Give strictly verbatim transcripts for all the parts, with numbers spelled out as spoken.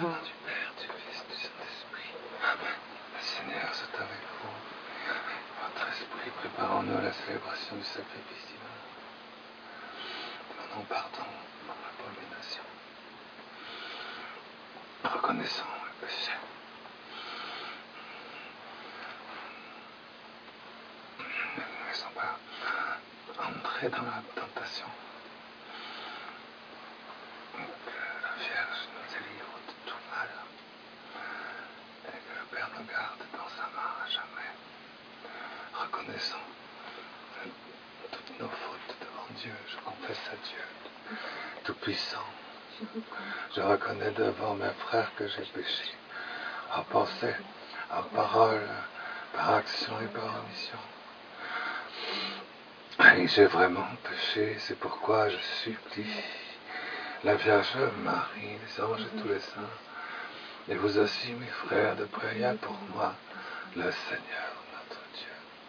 nom du Père, du Fils, du Saint-Esprit. Amen. Le Seigneur soit avec vous. Votre esprit, préparons-nous à la célébration du sacrifice divin. Demandons pardon pour l'abomination. Reconnaissons le péché. Ne nous laissons pas entrer dans la tentation. Que la Vierge nous délivre de tout mal. Et que le Père nous garde dans sa main à jamais. Reconnaissons toutes nos fautes devant Dieu. Je confesse à Dieu Tout-Puissant. Je reconnais devant mes frères que j'ai péché, en pensée, en parole, par action et par omission. Et j'ai vraiment péché, c'est pourquoi je supplie la Vierge Marie, les anges et tous les saints, et vous aussi, mes frères, de prier pour moi, le Seigneur notre Dieu.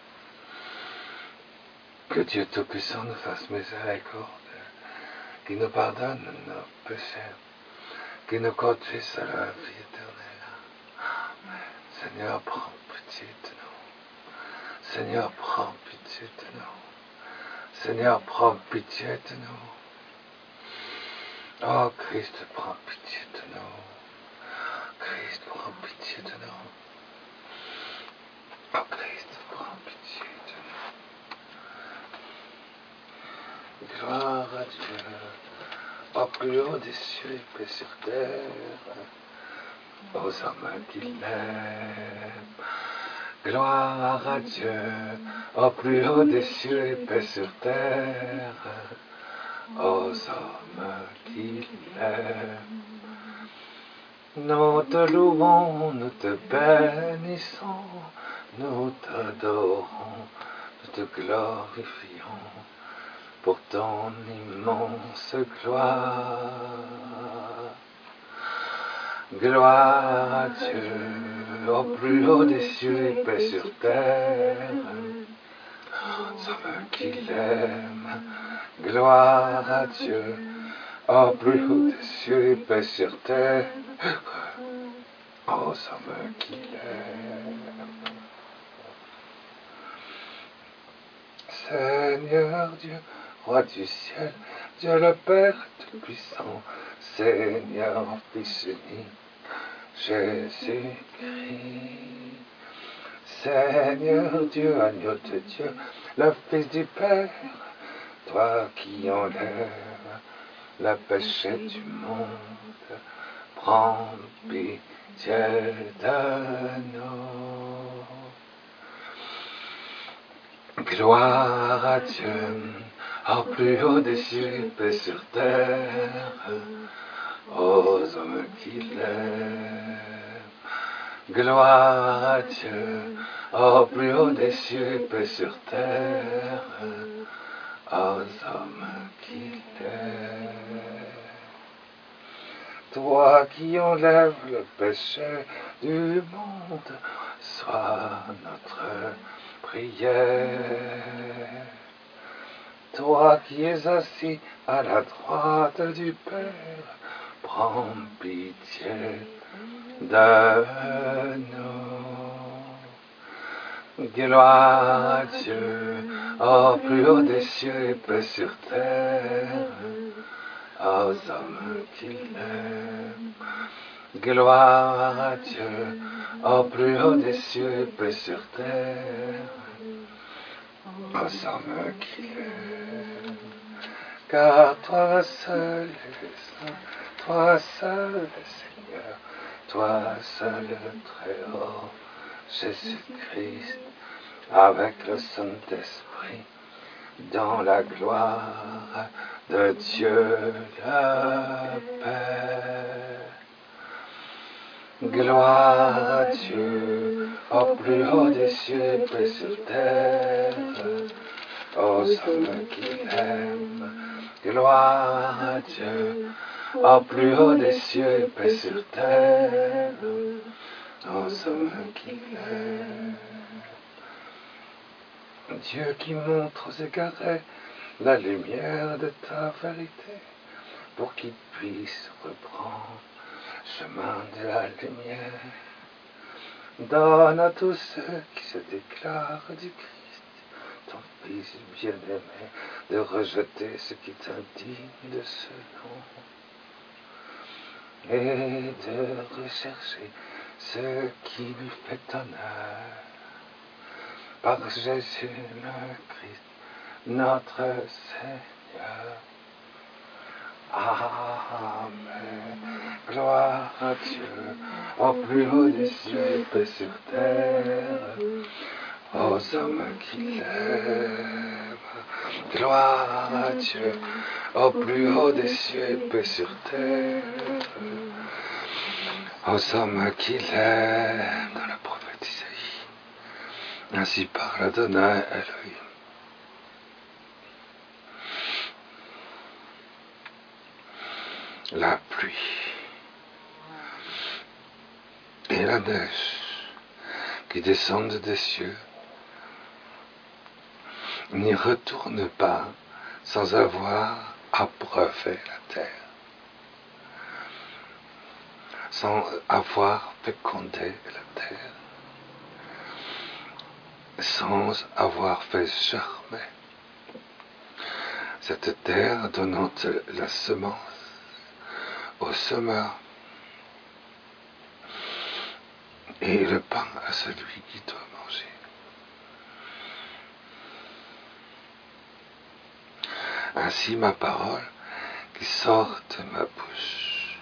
Que Dieu Tout-Puissant nous fasse miséricorde, qu'il nous pardonne nos péchés, qu'il nous conduise à la vie éternelle. Amen. Seigneur, prends pitié de nous. Seigneur, prends pitié de nous. Seigneur, prends pitié de nous. Oh, Christ, prends pitié de nous. Christ, prends pitié de nous. Oh, Christ, prends pitié de nous. Gloire à Dieu. Au plus haut des cieux et paix sur terre, aux hommes qui l'aiment. Gloire à Dieu, au plus haut des cieux et paix sur terre, aux hommes qui l'aiment. Nous te louons, nous te bénissons, nous t'adorons, nous te glorifions pour ton immense gloire. Gloire à Dieu, au plus haut des cieux et paix sur terre, aux hommes qui l'aiment. Gloire à Dieu, au plus haut des cieux et paix sur terre, aux hommes qui l'aiment. Seigneur Dieu, Roi du ciel, Dieu le Père Tout-Puissant, Seigneur Fils unique, Jésus-Christ. Seigneur Dieu, agneau de Dieu, le Fils du Père, toi qui enlèves le péché du monde, prends pitié de nous. Gloire à Dieu, au plus haut des cieux et paix sur terre, aux hommes qui l'aiment. Gloire à Dieu, au plus haut des cieux et paix sur terre, aux hommes qui l'aiment. Toi qui enlèves le péché du monde, sois notre prière. Toi qui es assis à la droite du Père, prends pitié de nous. Gloire à Dieu, au plus haut des cieux et paix sur terre, aux hommes qui l'aiment. Gloire à Dieu, au plus haut des cieux et paix sur terre, aux hommes qui l'aiment. Car toi seul es saint, toi seul es Seigneur, toi seul le Très-Haut, Jésus-Christ, avec le Saint-Esprit, dans la gloire de Dieu le Père. Gloire à Dieu, au plus haut des cieux et paix sur terre, aux hommes qui l'aiment. Gloire à Dieu, au plus haut des cieux et paix sur terre, aux hommes qui l'aiment. Dieu qui montre aux égarés la lumière de ta vérité, pour qu'ils puissent reprendre chemin de la lumière. Donne à tous ceux qui se déclarent du Christ, ton Fils bien-aimé, de rejeter ce qui est indigne de ce nom, et de rechercher ce qui lui fait honneur. Par Jésus le Christ, notre Seigneur. Amen. Gloire à Dieu, au plus haut des cieux et paix sur terre, aux hommes qui l'aiment. Gloire à Dieu, au plus haut des cieux et paix sur terre, aux hommes qui l'aiment. Dans le prophète Isaïe, ainsi parle Adonai Elohim. La pluie et la neige qui descendent des cieux n'y retournent pas sans avoir abreuvé la terre, sans avoir fécondé la terre, sans avoir fait germer cette terre donnant la semence au semeur et le pain à celui qui doit manger. Ainsi ma parole qui sort de ma bouche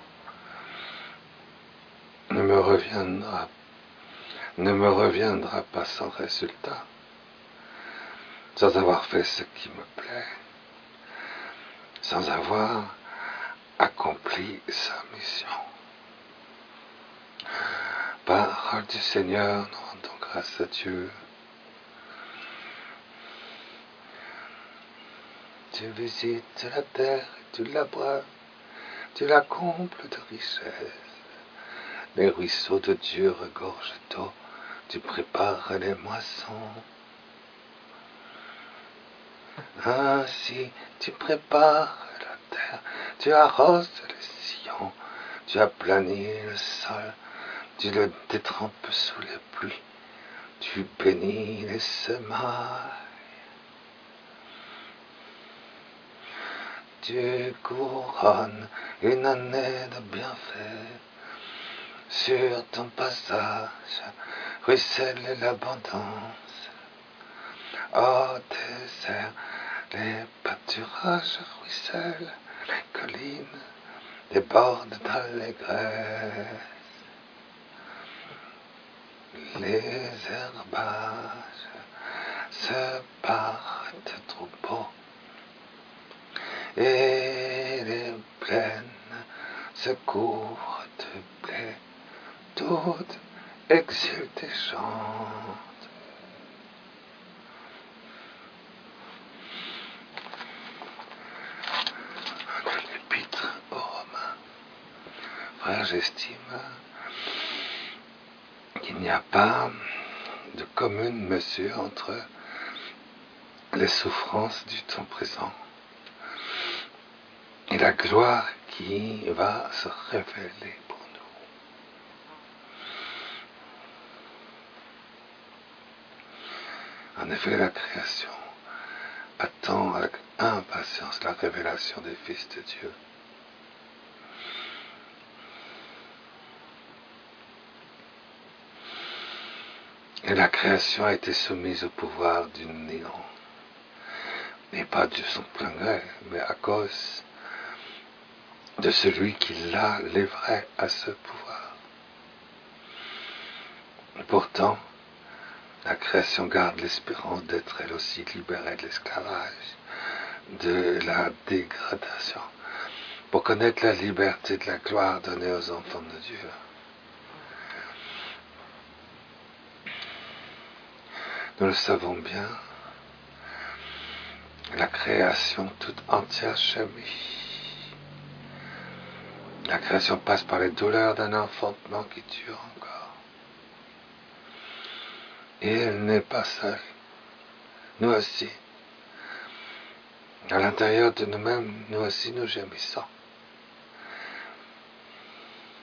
ne me reviendra, ne me reviendra pas sans résultat, sans avoir fait ce qui me plaît, sans avoir accompli sa mission. Parole du Seigneur, nous rendons grâce à Dieu. Tu visites la terre, tu l'abreves, tu la combles de richesses. Les ruisseaux de Dieu regorgent d'eau, tu prépares les moissons. Ainsi, tu prépares la terre, tu arroses les sillons, tu aplanis le sol, tu le détrempes sous les pluies, tu bénis les semailles. Tu couronnes une année de bienfaits. Sur ton passage ruisselle l'abondance. Au désert, les pâturages ruissellent, les collines débordent d'allégresse. Les herbages se parent de troupeaux et les plaines se couvrent de blé. Toutes exultent et chantent. L'épître aux Romains. Frère, j'estime qu'il n'y a pas de commune mesure entre les souffrances du temps présent et la gloire qui va se révéler pour nous. En effet, la création attend avec impatience la révélation des fils de Dieu. Et la création a été soumise au pouvoir du néant. Et pas de son plein gré, mais à cause de celui qui l'a livré à ce pouvoir. Et pourtant, la création garde l'espérance d'être elle aussi libérée de l'esclavage, de la dégradation, pour connaître la liberté de la gloire donnée aux enfants de Dieu. Nous le savons bien, la création toute entière gémit. La création passe par les douleurs d'un enfantement qui dure encore. Et elle n'est pas seule. Nous aussi, à l'intérieur de nous-mêmes, nous aussi nous gémissons.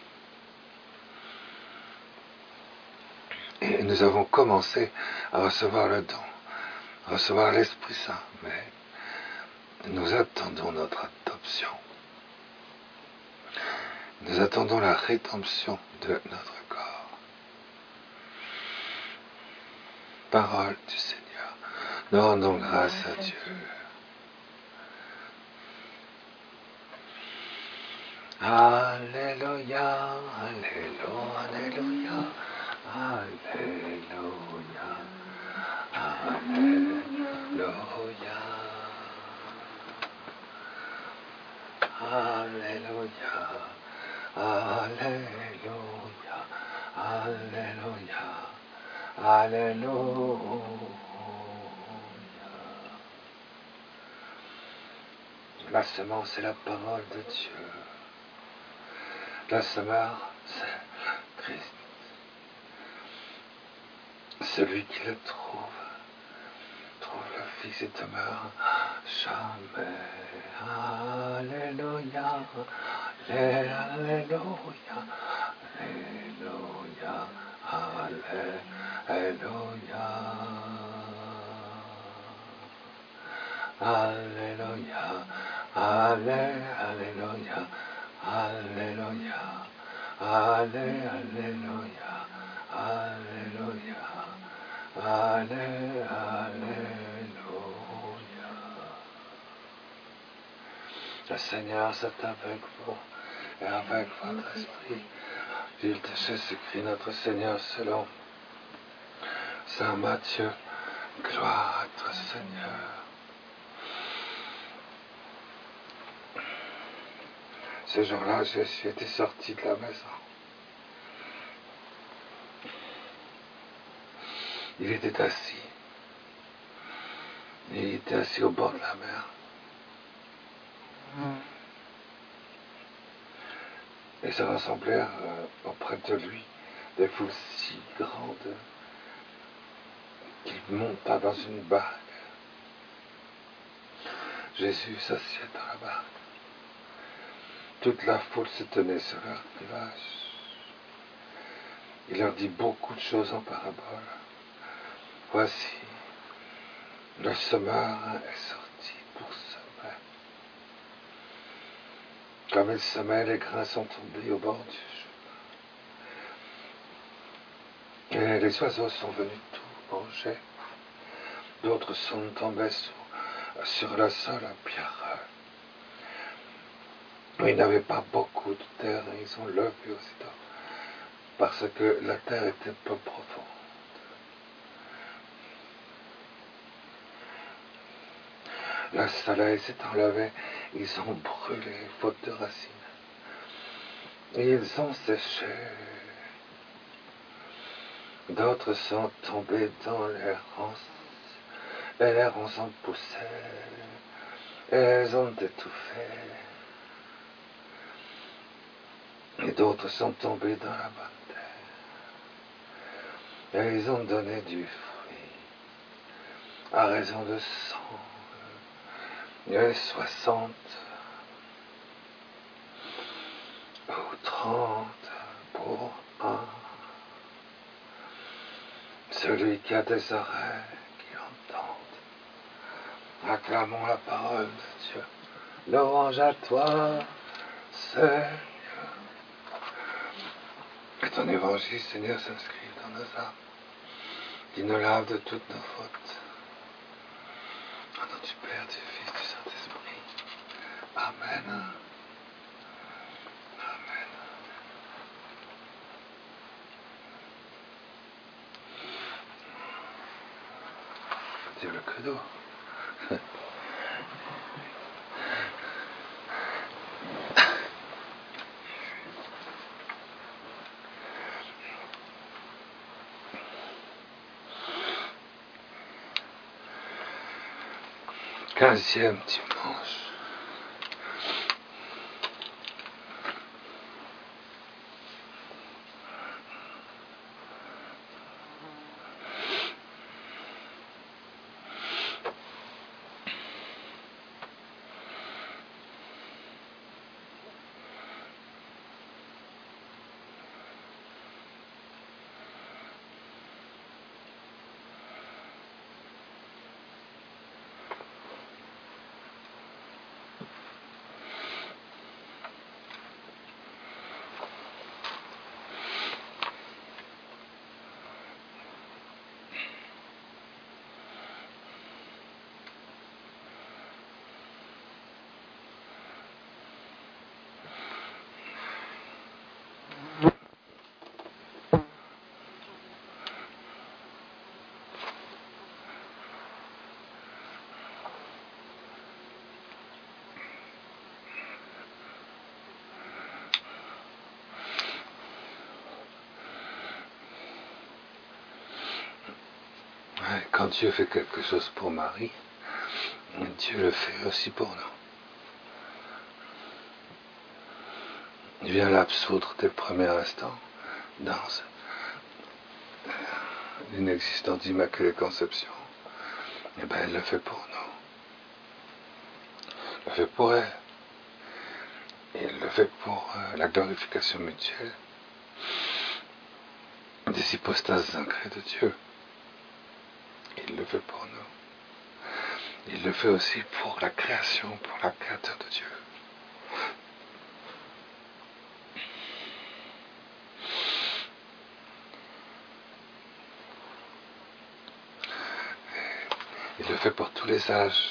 nous avons commencé à recevoir le don, à recevoir l'Esprit Saint, mais nous attendons notre adoption. Nous attendons la rédemption de notre corps. Parole du Seigneur. Nous rendons grâce à Dieu. Alléluia, Alléluia, Alléluia, Alléluia, Alléluia, Alléluia, Alléluia, Alléluia, Alléluia. La semence est la parole de Dieu. La semence, c'est Christ. Celui qui le trouve, trouve le Fils et demeure jamais. Alléluia, Alléluia, Alléluia, Alléluia, Alléluia, Alléluia, Alléluia, Alléluia, Alléluia, Alléluia. Le Seigneur, c'est avec vous et avec votre esprit. Vive de Jésus-Christ, notre Seigneur, selon Saint Matthieu. Gloire à toi, Seigneur. Ce jour-là, Jésus était sorti de la maison. Il était assis. Il était assis au bord de la mer. Et se rassemblèrent euh, auprès de lui des foules si grandes qu'il monta dans une barque. Jésus s'assied dans la barque. Toute la foule se tenait sur leur rivage. Il leur dit beaucoup de choses en parabole. Voici, le semeur est sorti pour semer. Comme il semait, les grains sont tombés au bord du chemin. Et les oiseaux sont venus tout manger. D'autres sont tombés sur, sur le sol pierreux. Ils n'avaient pas beaucoup de terre et ils ont levé aussitôt. Parce que la terre était peu profonde. Le soleil s'est enlevé, ils ont brûlé faute de racines. Et ils ont séché. D'autres sont tombés dans les ronces, et les ronces ont poussé, et elles ont étouffé. Et d'autres sont tombés dans la bonne terre, et ils ont donné du fruit, à raison de cent, et soixante, ou trente pour un. Celui qui a des oreilles, qui entende. Acclamons la parole de Dieu. Louange à toi, Seigneur. Que ton évangile, Seigneur, s'inscrive dans nos âmes, qui nous lave de toutes nos fautes. Au nom du Père, du Fils, du Saint-Esprit. Amen. Amen. C'est le credo. Quinzième dimanche. quand Dieu fait quelque chose pour Marie, Dieu le fait aussi pour nous. Il vient l'absoudre dès le premier instant dans l'inexistence d'Immaculée Conception. Et bien elle le fait pour nous. Elle le fait pour elle. Et elle le fait pour euh, la glorification mutuelle des hypostases incrées de Dieu. Il le fait pour nous. Il le fait aussi pour la création, pour la créature de Dieu. Il le fait pour tous les âges,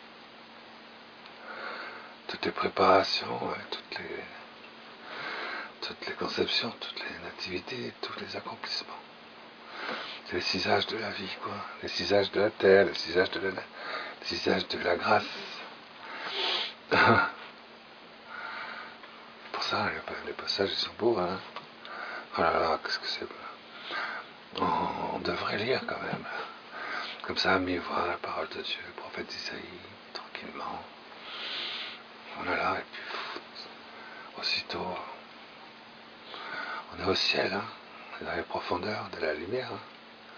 toutes les préparations, toutes les, toutes les conceptions, toutes les nativités, tous les accomplissements. C'est les six âges de la vie, quoi. Les six âges de la terre, les six âges de la, les six âges de la grâce. Pour ça, les, les passages, ils sont beaux, hein. Oh là là, qu'est-ce que c'est beau. On, on devrait lire quand même. Comme ça, à mi-voix, la parole de Dieu, le prophète Isaïe, tranquillement. On est là, et puis, pff, aussitôt, on est au ciel, hein. On est dans les profondeurs de la lumière, hein.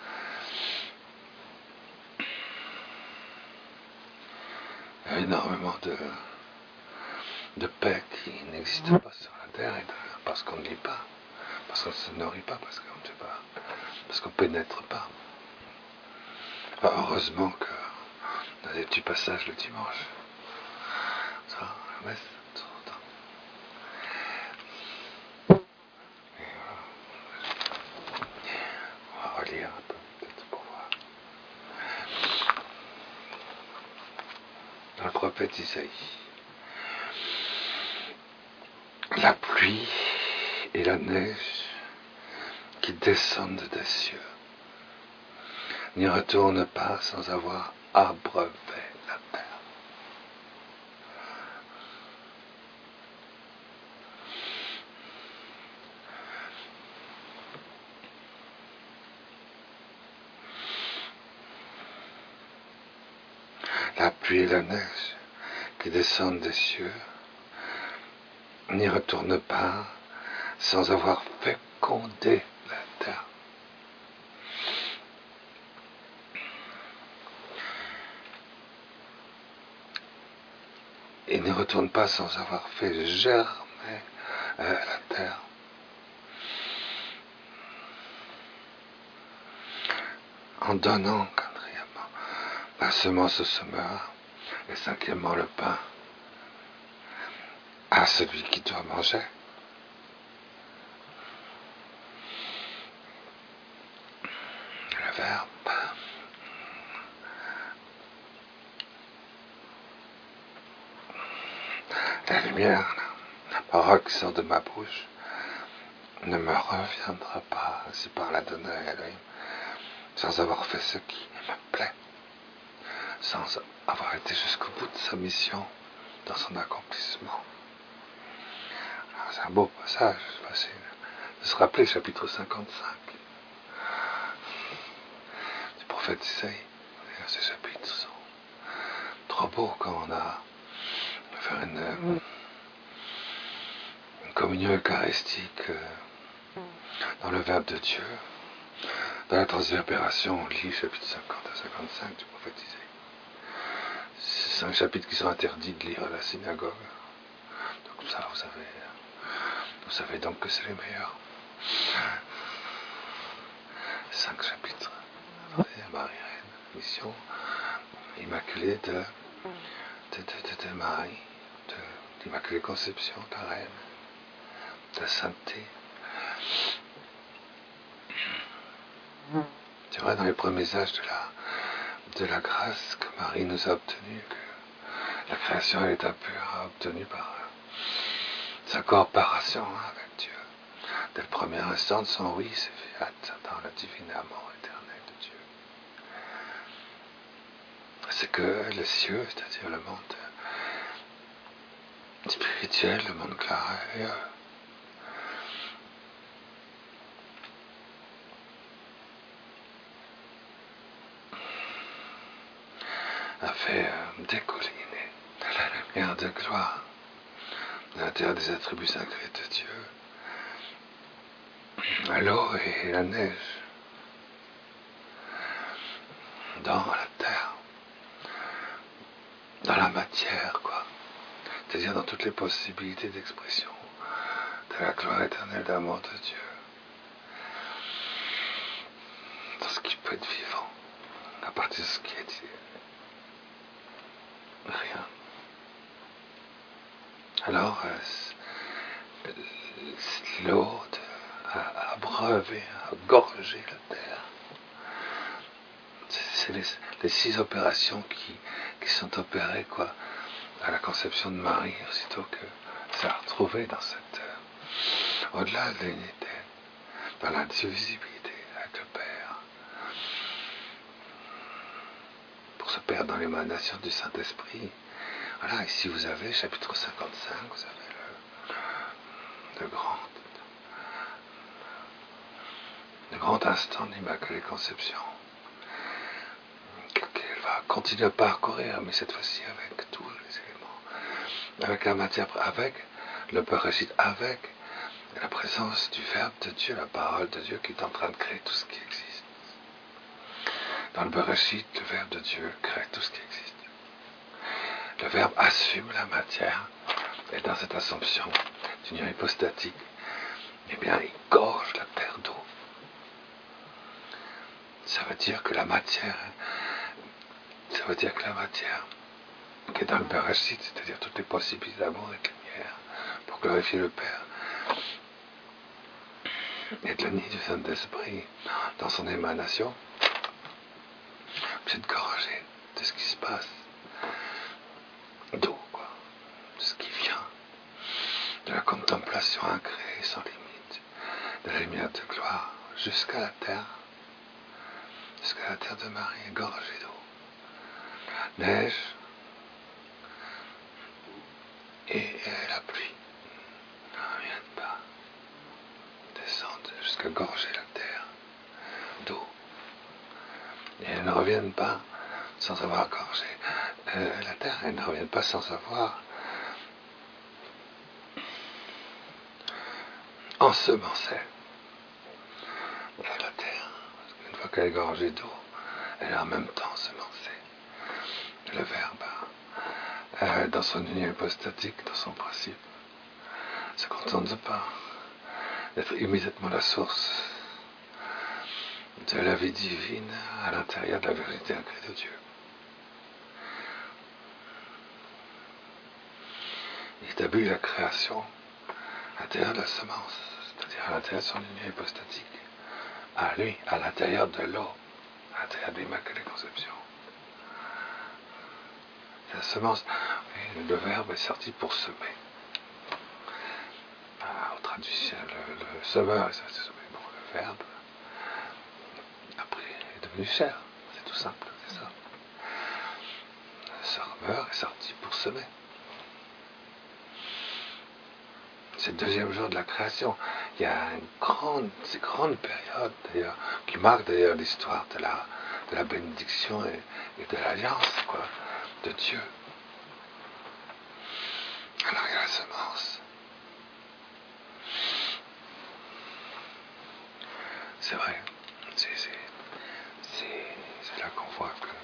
Il y a énormément de, de paix qui n'existe pas sur la terre, et de, parce qu'on ne lit pas, parce qu'on ne se nourrit pas, parce qu'on ne sait pas, parce qu'on ne pénètre pas. Enfin, heureusement qu'on a des petits passages le dimanche. Ça, la messe, tout le temps. Et voilà. On va relire un peu, peut-être pour voir. Dans le prophète Isaïe. La pluie et la neige qui descendent des cieux n'y retournent pas sans avoir abreuvé la terre. La pluie et la neige qui descendent des cieux n'y retournent pas sans avoir fécondé la terre. Et ne retournent pas sans avoir fait germer euh, la terre. En donnant, quatrièmement, la semence au semeur, et cinquièmement le pain à celui qui doit manger. Le Verbe. La lumière, la parole qui sort de ma bouche, ne me reviendra pas si par la donner à Elohim, sans avoir fait ce qui me plaît, sans avoir été jusqu'au bout de sa mission dans son accomplissement. Alors, c'est un beau passage, c'est facile de se rappeler, chapitre cinquante-cinq du prophète Isaïe. Ces chapitres sont trop beaux quand on a faire une, une communion eucharistique dans le Verbe de Dieu. Dans la transverbération, on lit chapitre cinquante à cinquante-cinq du prophète Isaïe. C'est cinq chapitres qui sont interdits de lire à la synagogue. Donc ça, vous savez, vous savez donc que c'est les meilleurs. Cinq chapitres. Marie-Reine, mission immaculée de, de, de, de, de Marie, de l'Immaculée Conception, de la Reine, de la Sainteté. C'est vrai, dans les premiers âges de la, de la grâce que Marie nous a obtenue, que la création à l'état pur a obtenue par euh, sa coopération avec Dieu. Dès le premier instant de son oui, c'est fiat dans le divin amour éternel de Dieu. C'est que les cieux, c'est-à-dire le monde spirituel, le monde clair, de gloire, à l'intérieur des attributs sacrés de Dieu, à l'eau et la neige, dans la terre, dans la matière, quoi. C'est-à-dire dans toutes les possibilités d'expression de la gloire éternelle d'amour de Dieu, dans ce qui peut être vivant, à partir de ce qui est rien. Alors, euh, l'eau a abreuvé, a gorgé la terre. C'est les, les six opérations qui, qui sont opérées, quoi, à la conception de Marie, aussitôt que ça a retrouvé dans cette, euh, au-delà de l'unité, dans l'indivisibilité avec le Père, pour se perdre dans l'émanation du Saint-Esprit. Voilà, ici vous avez, chapitre cinquante-cinq, vous avez le, le grand, le grand instant d'Immaculée Conception, qu'elle va continuer à parcourir, mais cette fois-ci avec tous les éléments, avec la matière, avec le Bereshit, avec la présence du Verbe de Dieu, la parole de Dieu qui est en train de créer tout ce qui existe. Dans le Bereshit, le Verbe de Dieu crée tout ce qui existe. Le Verbe assume la matière, et dans cette assomption d'union hypostatique, eh bien, il gorge la terre d'eau. Ça veut dire que la matière, ça veut dire que la matière qui est dans le Bereshit, c'est-à-dire toutes les possibilités d'amour et de lumière, pour glorifier le Père, et de le nid du Saint-Esprit dans son émanation, c'est de gorger de ce qui se passe, d'eau, quoi, de ce qui vient, de la contemplation incréée sans limite, de la lumière de gloire jusqu'à la terre, jusqu'à la terre de Marie, gorgée d'eau, neige et la pluie ne viennent pas descendre jusqu'à gorger la terre d'eau, et elles ne reviennent pas sans avoir gorgé euh, la terre, elles ne reviennent pas sans avoir ensemencé la terre. Une fois qu'elle est gorgée d'eau, elle est en même temps ensemencée. Le Verbe, euh, dans son union hypostatique, dans son principe, se contente pas d'être immédiatement la source de la vie divine à l'intérieur de la vérité incrée de Dieu. Il établit la création à l'intérieur de la semence, c'est-à-dire à l'intérieur de son union hypostatique, à lui, à l'intérieur de l'eau, à l'intérieur de l'Immaculée Conception. La semence, oui, le Verbe est sorti pour semer. Ah, au traduction, le, le semeur est sorti semer pour le Verbe. Après, il est devenu chair, c'est tout simple, c'est ça. Le semeur est sorti pour semer. C'est le deuxième jour de la création. Il y a une grande, une grande période, d'ailleurs, qui marque d'ailleurs l'histoire de la, de la bénédiction et, et de l'alliance, quoi, de Dieu. Alors il y a la semence. C'est vrai, c'est, c'est, c'est, c'est là qu'on voit que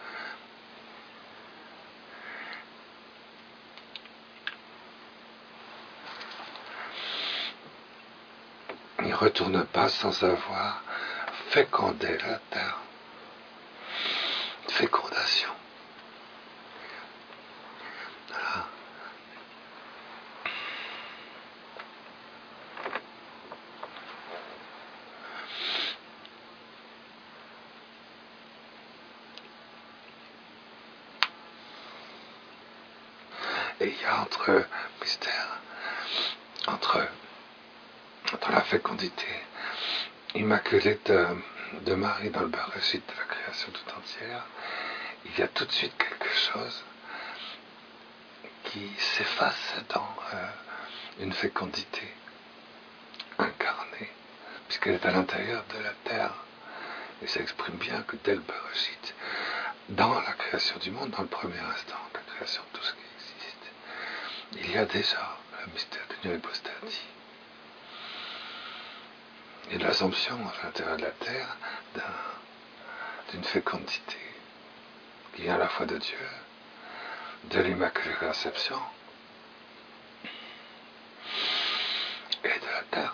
il ne retourne pas sans avoir fécondé la terre. Fécondation. Voilà. Et il y a entre mystère, entre, entre la fécondité immaculée de, de Marie dans le Bereshit de la création tout entière, il y a tout de suite quelque chose qui s'efface dans euh, une fécondité incarnée, puisqu'elle est à l'intérieur de la terre. Et ça exprime bien que dès le Bereshit, dans la création du monde, dans le premier instant, la création de tout ce qui existe, il y a déjà le mystère de l'union hypostatique et de l'assomption à l'intérieur de la terre d'un, d'une fécondité qui vient à la fois de Dieu, de l'Immaculée Conception et de la terre.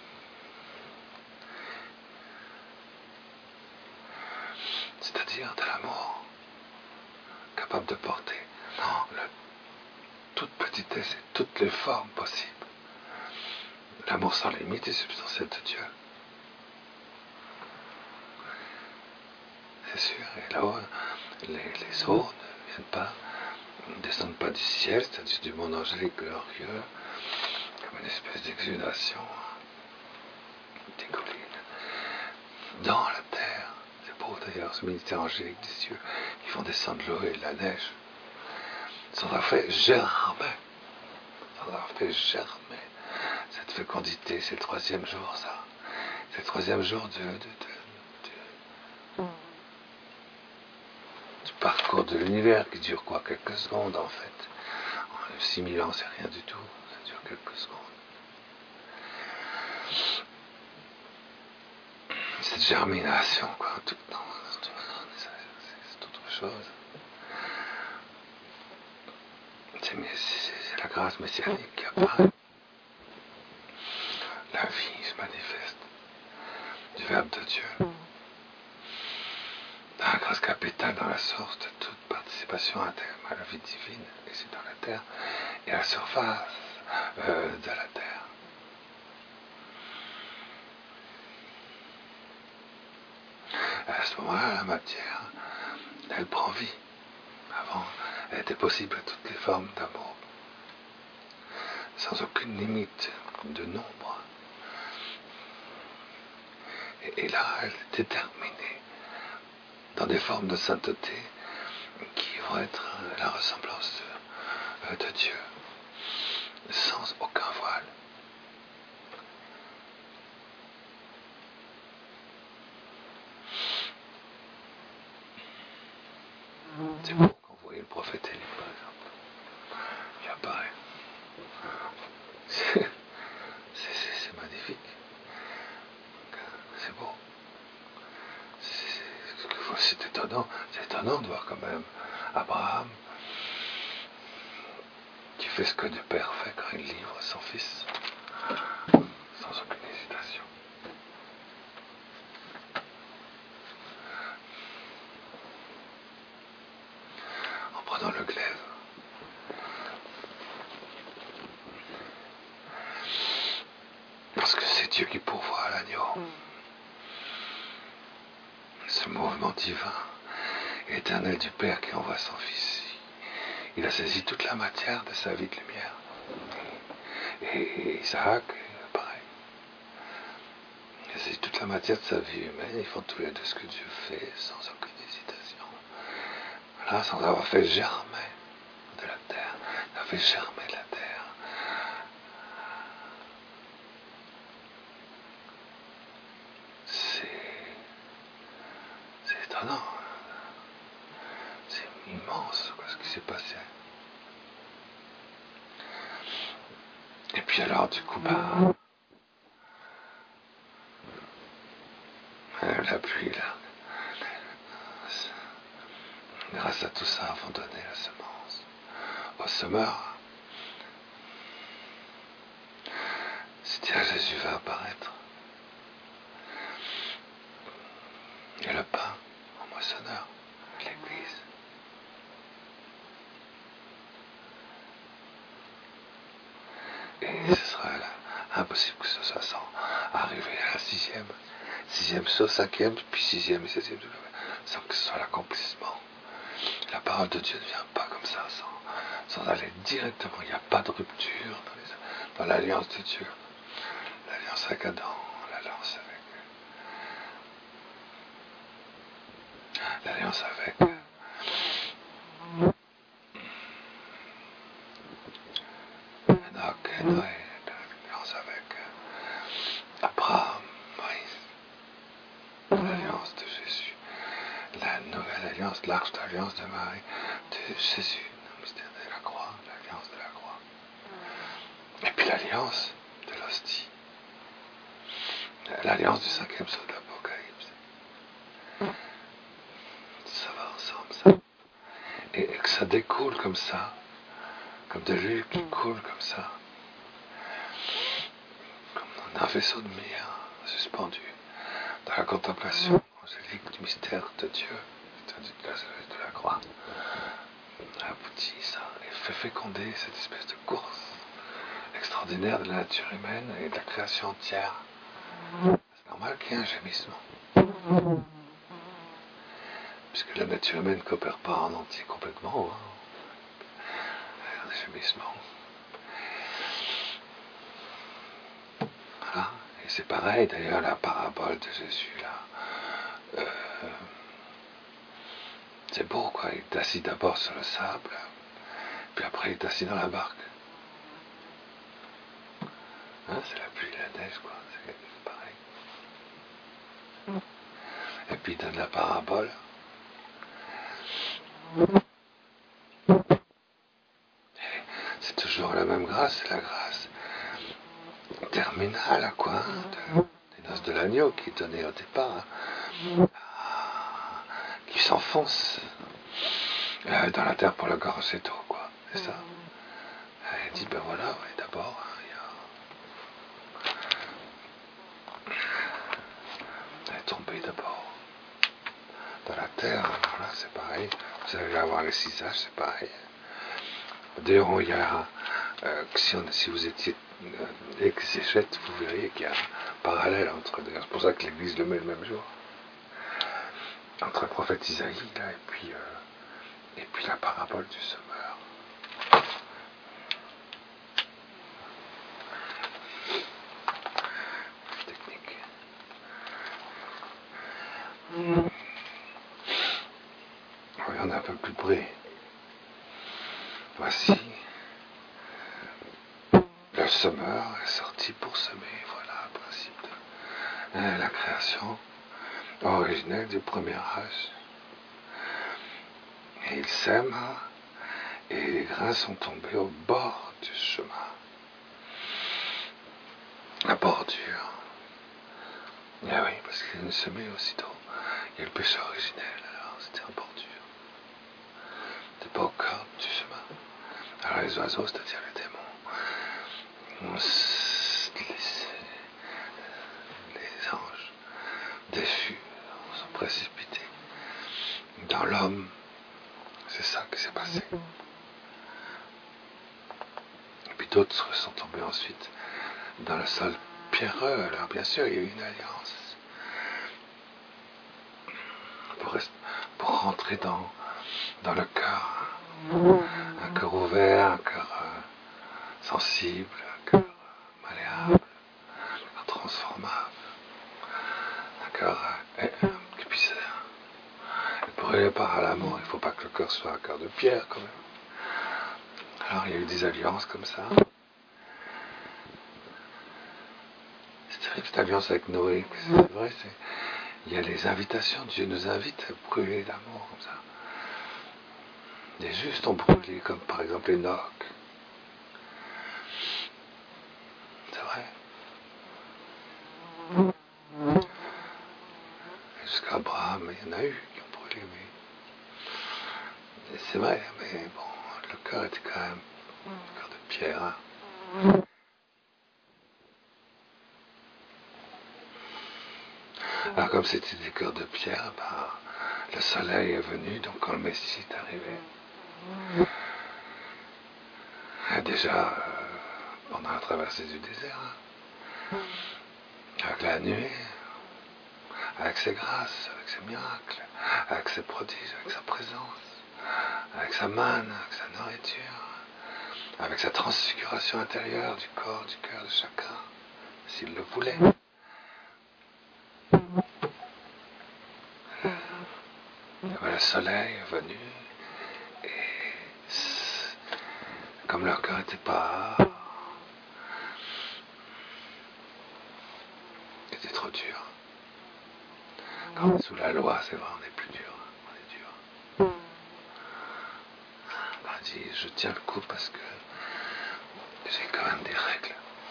C'est-à-dire de l'amour capable de porter non, le, toute petitesse et toutes les formes possibles. L'amour sans limite est substantiel de Dieu. C'est sûr. Et là, les, les eaux ne viennent pas, ne descendent pas du ciel, c'est-à-dire du monde angélique glorieux, comme une espèce d'exudation des collines. Dans la terre, c'est beau d'ailleurs, ce ministère angélique des cieux, qui font descendre l'eau et la neige, sans avoir fait germer, sans avoir fait germer cette fécondité. C'est le troisième jour, ça. C'est le troisième jour de, de, de, de, du parcours de l'univers qui dure quoi, quelques secondes en fait. Six mille ans, c'est rien du tout. Ça dure quelques secondes. Cette germination, quoi, tout, non, c'est autre chose. C'est, c'est, c'est la grâce messianique qui apparaît. La vie se manifeste du Verbe de Dieu. Dans la grâce capitale, dans la source de toute participation interne à la vie divine, ici dans la terre, et à la surface euh, de la terre. À ce moment-là, la matière, elle prend vie. Avant, elle était possible à toutes les formes d'amour, sans aucune limite de nombre. Et, et là, elle est déterminée dans des formes de sainteté qui vont être la ressemblance de, de Dieu, sans aucun voile. C'est beau quand vous voyez le prophète Élie, par exemple. Il apparaît. C'est, c'est, c'est magnifique. C'est beau. C'est, c'est étonnant. C'est étonnant de voir quand même Abraham qui fait ce que le Père fait quand il livre son fils. Sans aucune hésitation. En prenant le glaive. Parce que c'est Dieu qui pourvoit à l'agneau. Ce mouvement divin et éternel du Père qui envoie son Fils. Il a saisi toute la matière de sa vie de lumière. Et Isaac, pareil. Il a saisi toute la matière de sa vie humaine. Ils font tous les deux ce que Dieu fait sans aucune hésitation. Là, sans avoir fait germer de la terre. Il a fait germer de la terre. Non, c'est immense quoi, ce qui s'est passé. Et puis alors du coup, bah, la pluie là, grâce à tout ça, vont donner la semence au semeur. C'est-à-dire Jésus va apparaître. Et le pain au moissonneur, l'Église. Et ce sera là, impossible que ce soit sans arriver à la sixième, sixième sauce, cinquième, puis sixième et septième, sans que ce soit l'accomplissement. La parole de Dieu ne vient pas comme ça, sans, sans aller directement. Il n'y a pas de rupture dans, les, dans l'alliance de Dieu. L'alliance avec Adam, l'alliance avec l'alliance avec Enoch et Noé, l'alliance avec Abraham, Moïse, l'alliance de Jésus, la nouvelle alliance, l'arche d'alliance de Marie, de Jésus, le mystère de la croix, l'alliance de la croix. l'alliance de l'hostie, l'alliance du cinquième sceau de l'Apocalypse. Ça va ensemble, ça. Et que ça découle comme ça, comme de l'huile qui coule comme ça, comme dans un vaisseau de mire suspendu dans la contemplation angélique du mystère de Dieu, de la, de la croix. Aboutit ça et fait féconder cette espèce de course extraordinaire de la nature humaine et de la création entière. C'est normal qu'il y ait un gémissement. Puisque la nature humaine ne coopère pas en entier complètement. Hein. Il y a des gémissements. Voilà. Et c'est pareil d'ailleurs la parabole de Jésus là. Euh, c'est beau quoi. Il est assis d'abord sur le sable, puis après il est assis dans la barque. Hein, c'est la pluie et la neige quoi. C'est, c'est pareil. Et puis il donne la parabole. C'est toujours la même grâce, c'est la grâce terminale, quoi, de, des noces de l'agneau qui est donnée au départ, hein, qui s'enfonce euh, dans la terre pour la gorger d'eau, quoi, c'est ça. Elle dit, ben voilà, ouais, d'abord, hein, il y a... elle est tombée d'abord dans la terre, voilà, c'est pareil. Vous allez avoir les six âges, c'est pareil. D'ailleurs, il y a, euh, si, on, si vous étiez euh, exégète, vous verriez qu'il y a un parallèle entre, c'est pour ça que l'Église le met le même jour, entre le prophète Isaïe là, et, puis, euh, et puis la parabole du semeur. Technique. Regardez un peu plus près. Voici, le semeur est sorti pour semer, voilà le principe de hein, la création originelle du premier âge. Et il sème, et les grains sont tombés au bord du chemin. La bordure. Ah oui, parce qu'il est semé aussitôt. Il y a le péché originel, alors c'était en bordure. C'était pas au cœur du chemin. Alors les oiseaux, c'est-à-dire les démons, les, les anges déchus sont précipités dans l'homme. C'est ça qui s'est passé. Et puis d'autres sont tombés ensuite dans le sol pierreux. Alors bien sûr, il y a eu une alliance pour, pour rentrer dans, dans le cœur. Un cœur ouvert, un cœur euh, sensible, un cœur euh, malléable, un cœur transformable, un cœur euh, qui puisse être brûlé par l'amour. Il ne faut pas que le cœur soit un cœur de pierre quand même. Alors il y a eu des alliances comme ça. C'est terrible cette alliance avec Noé. C'est vrai, c'est... il y a les invitations. Dieu nous invite à brûler l'amour comme ça. Les justes ont brûlé, comme par exemple Enoch. C'est vrai. Jusqu'à Abraham, il y en a eu qui ont brûlé, mais c'est vrai, mais bon, le cœur était quand même un cœur de pierre. Hein. Alors comme c'était des cœurs de pierre, bah, le soleil est venu, donc quand le Messie est arrivé, et déjà euh, pendant la traversée du désert, hein, avec la nuée, avec ses grâces, avec ses miracles, avec ses prodiges, avec sa présence, avec sa manne, avec sa nourriture, avec sa transfiguration intérieure du corps, du cœur de chacun, s'il le voulait. Le soleil est venu et comme leur cœur n'était pas était trop dur. Quand on est sous la loi, c'est vrai, on est plus dur. On est dur. On dit, je tiens le coup parce que j'ai quand même des règles.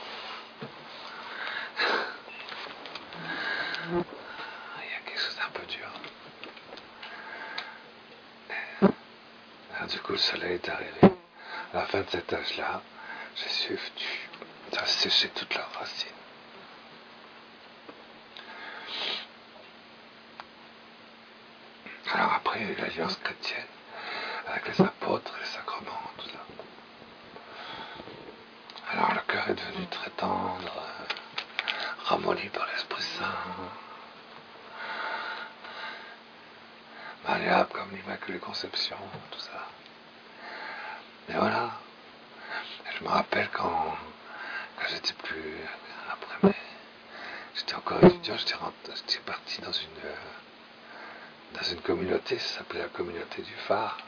soleil est arrivé. À la fin de cet âge-là, j'ai su, ça a séché toutes leurs racines. Alors après, il y a eu l'alliance chrétienne, avec les apôtres, les sacrements, tout ça. Alors le cœur est devenu très tendre, ramolli par l'Esprit Saint, malléable comme l'Immaculée Conception, tout ça. Et voilà. Et je me rappelle quand, quand j'étais plus après, mais j'étais encore étudiant, j'étais, rentré, j'étais parti dans une dans une communauté, ça s'appelait la communauté du phare.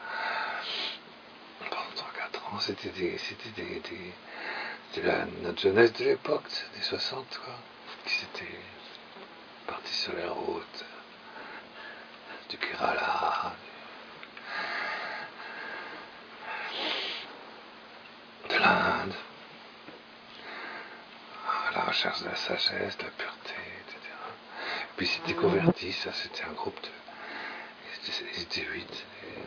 Pendant trois quatre ans, c'était des, c'était des, des c'était la, notre jeunesse de l'époque, des soixante, quoi, qui s'était partis sur les routes du Kerala, de l'Inde, à la recherche de la sagesse, de la pureté, et cetera. Et puis ils s'étaient convertis, ça c'était un groupe de... Ils étaient, ils étaient huit.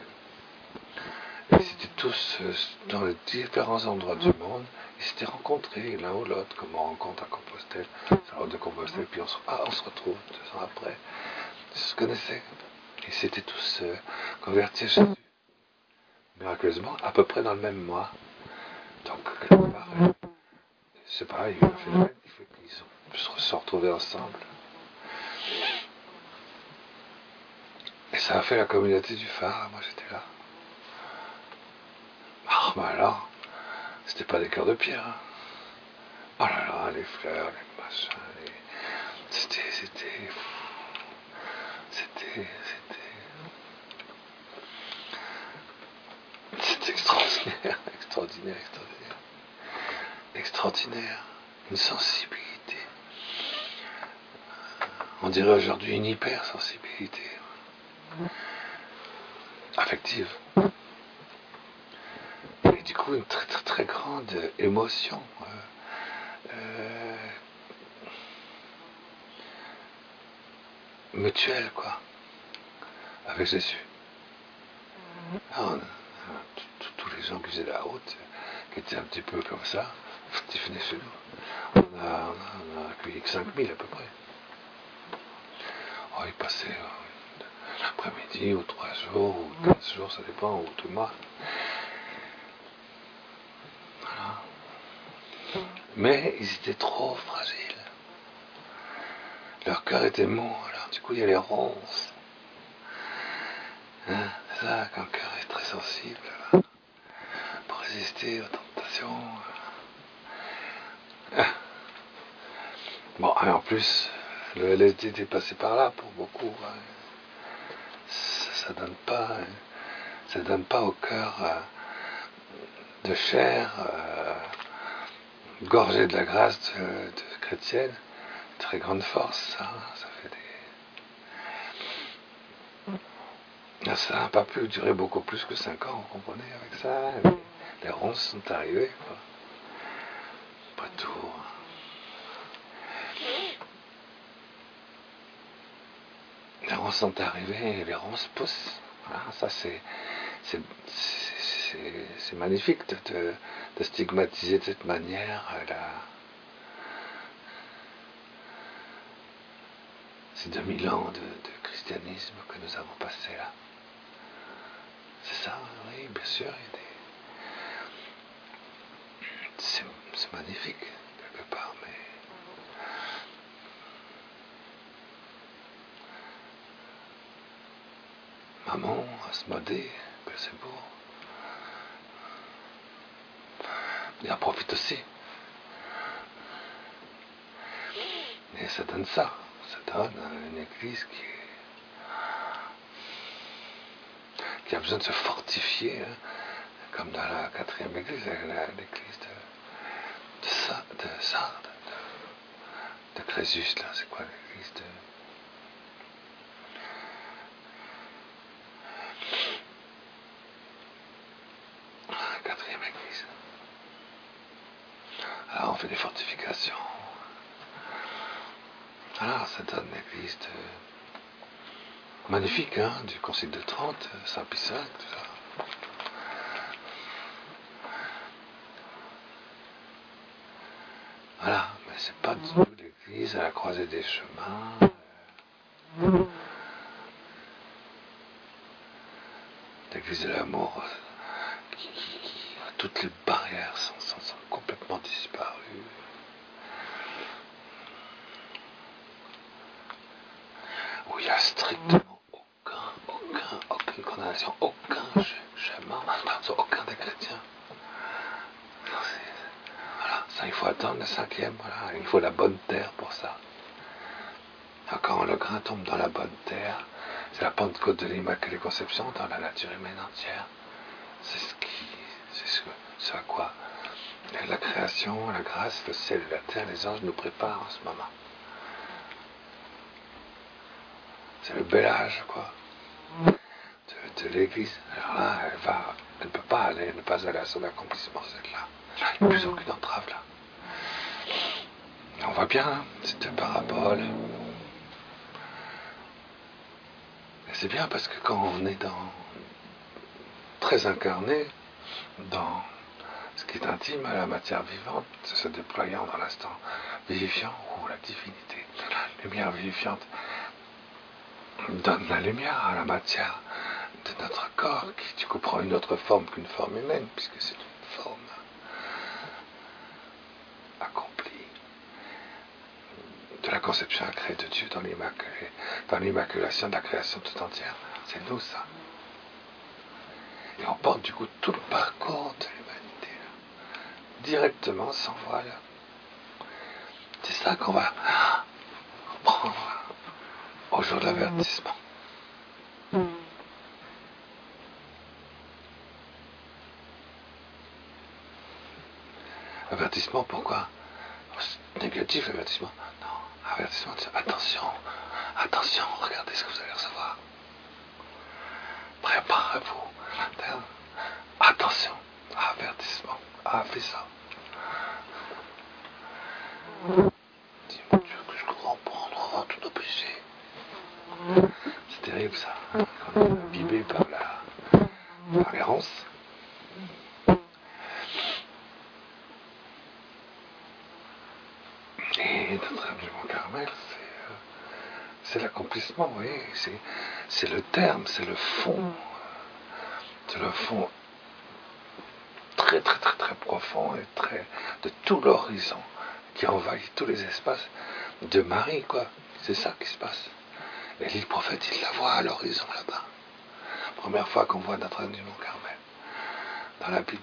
Et ils étaient tous euh, dans les différents endroits du monde. Ils s'étaient rencontrés l'un ou l'autre, comme on rencontre à Compostelle, sur la route de Compostelle, puis on se, ah, on se retrouve deux ans après. Ils se connaissaient. Ils s'étaient tous euh, convertis à Jésus. Miraculeusement, à peu près dans le même mois. Donc, quelque part, euh, je sais pas, il y a eu un phénomène qui fait qu'ils se sont retrouvés ensemble. Et ça a fait la communauté du phare, moi j'étais là. Ah, bah alors, c'était pas des cœurs de pierre. Hein. Oh là là, les fleurs, les machins, les... C'était, c'était... C'était, c'était... C'était extraordinaire, extraordinaire, extraordinaire. Extraordinaire. Une sensibilité. On dirait aujourd'hui une hypersensibilité. Affective. Et du coup, une très très très grande émotion. Euh, euh, mutuelle, quoi. Avec Jésus. Alors, tous les gens qui faisaient la route, qui étaient un petit peu comme ça, ils venaient chez nous. On a, on a accueilli que cinq mille à peu près. Oh, ils passaient euh, l'après-midi, ou trois jours, ou quinze jours, ça dépend, ou tout le mois. Voilà. Mais ils étaient trop fragiles. Leur cœur était mou, alors du coup il y a les ronces. Hein, c'est ça, quand le cœur est très sensible, là, pour résister aux tentations. Ah. Bon, et en plus, le L S D était passé par là pour beaucoup. Hein. Ça, ça donne pas, hein. Ça donne pas au cœur euh, de chair, euh, gorgé de la grâce de, de chrétienne, très grande force. Ça, ça fait des. Ça n'a pas pu durer beaucoup plus que cinq ans, vous comprenez, avec ça. Les, les ronces sont arrivées, quoi. Après tout. Les ronces sont arrivées et les ronces poussent. Voilà, ça c'est, c'est, c'est, c'est magnifique de, de, de stigmatiser de cette manière la, ces deux mille ans de, de christianisme que nous avons passé là. C'est ça, oui, bien sûr. Il y a des... c'est, c'est magnifique, quelque part, mais... Maman, Asmodée, que c'est beau. Et en profite aussi. Et ça donne ça. Ça donne une église qui, est, qui a besoin de se fortifier, hein, comme dans la quatrième église, l'église de, de, Sa, de Sardes, de, de Crésus, là, c'est quoi l'église de... La quatrième église. Alors on fait des fortifications. Alors ça donne l'église de... magnifique, hein, du Concile de Trente, Saint Pie cinq, tout ça. Voilà, mais c'est pas du tout l'église à la croisée des chemins. L'église de l'amour, qui, qui, qui, toutes les barrières sont, sont, sont complètement disparues. Où il n'y a strictement aucun, aucun, aucune condamnation, aucun jugement, sur aucun des chrétiens. Voilà, ça il faut attendre le cinquième, voilà, il faut la bonne terre pour ça. Quand le grain tombe dans la bonne terre, c'est la Pentecôte de l'Immaculée Conception dans la nature humaine entière. C'est ce qui, c'est ce, ce à quoi la création, la grâce, le ciel et la terre, les anges nous préparent en ce moment. C'est le bel âge, quoi, de, de l'Église. Alors là, elle va, elle ne peut pas aller, ne pas aller à son accomplissement, celle-là. Il n'y a plus aucune entrave, là. Et on voit bien, hein, cette parabole. Et c'est bien parce que quand on est dans, très incarné, dans ce qui est intime à la matière vivante, se déployant dans l'instant vivifiant, où la divinité, la lumière vivifiante, donne la lumière à la matière de notre corps, qui du coup prend une autre forme qu'une forme humaine, puisque c'est une forme accomplie de la conception incrée de Dieu dans l'immaculé, dans l'immaculation de la création tout entière. C'est nous ça. Et on porte du coup tout le parcours de l'humanité, directement, sans voile. C'est ça qu'on va prendre au jour de l'avertissement. Avertissement, pourquoi? Négatif, avertissement. Non, avertissement, attention, attention, regardez ce que vous allez recevoir. Préparez-vous. Attention, avertissement. Ah, fais ça. Dis, mon Dieu, que je comprends prendre tous nos péchés. C'est terrible ça. On est imbibé par la par l'errance. Et Notre-Dame du Mont-Carmel, c'est, euh, c'est l'accomplissement, vous voyez, c'est, c'est le terme, c'est le fond. C'est le fond très très très très profond et très de tout l'horizon qui envahit tous les espaces de Marie, quoi. C'est ça qui se passe. Et le prophète, il la voit à l'horizon là-bas. Première fois qu'on voit Notre-Dame du Mont-Carmel dans la Bible.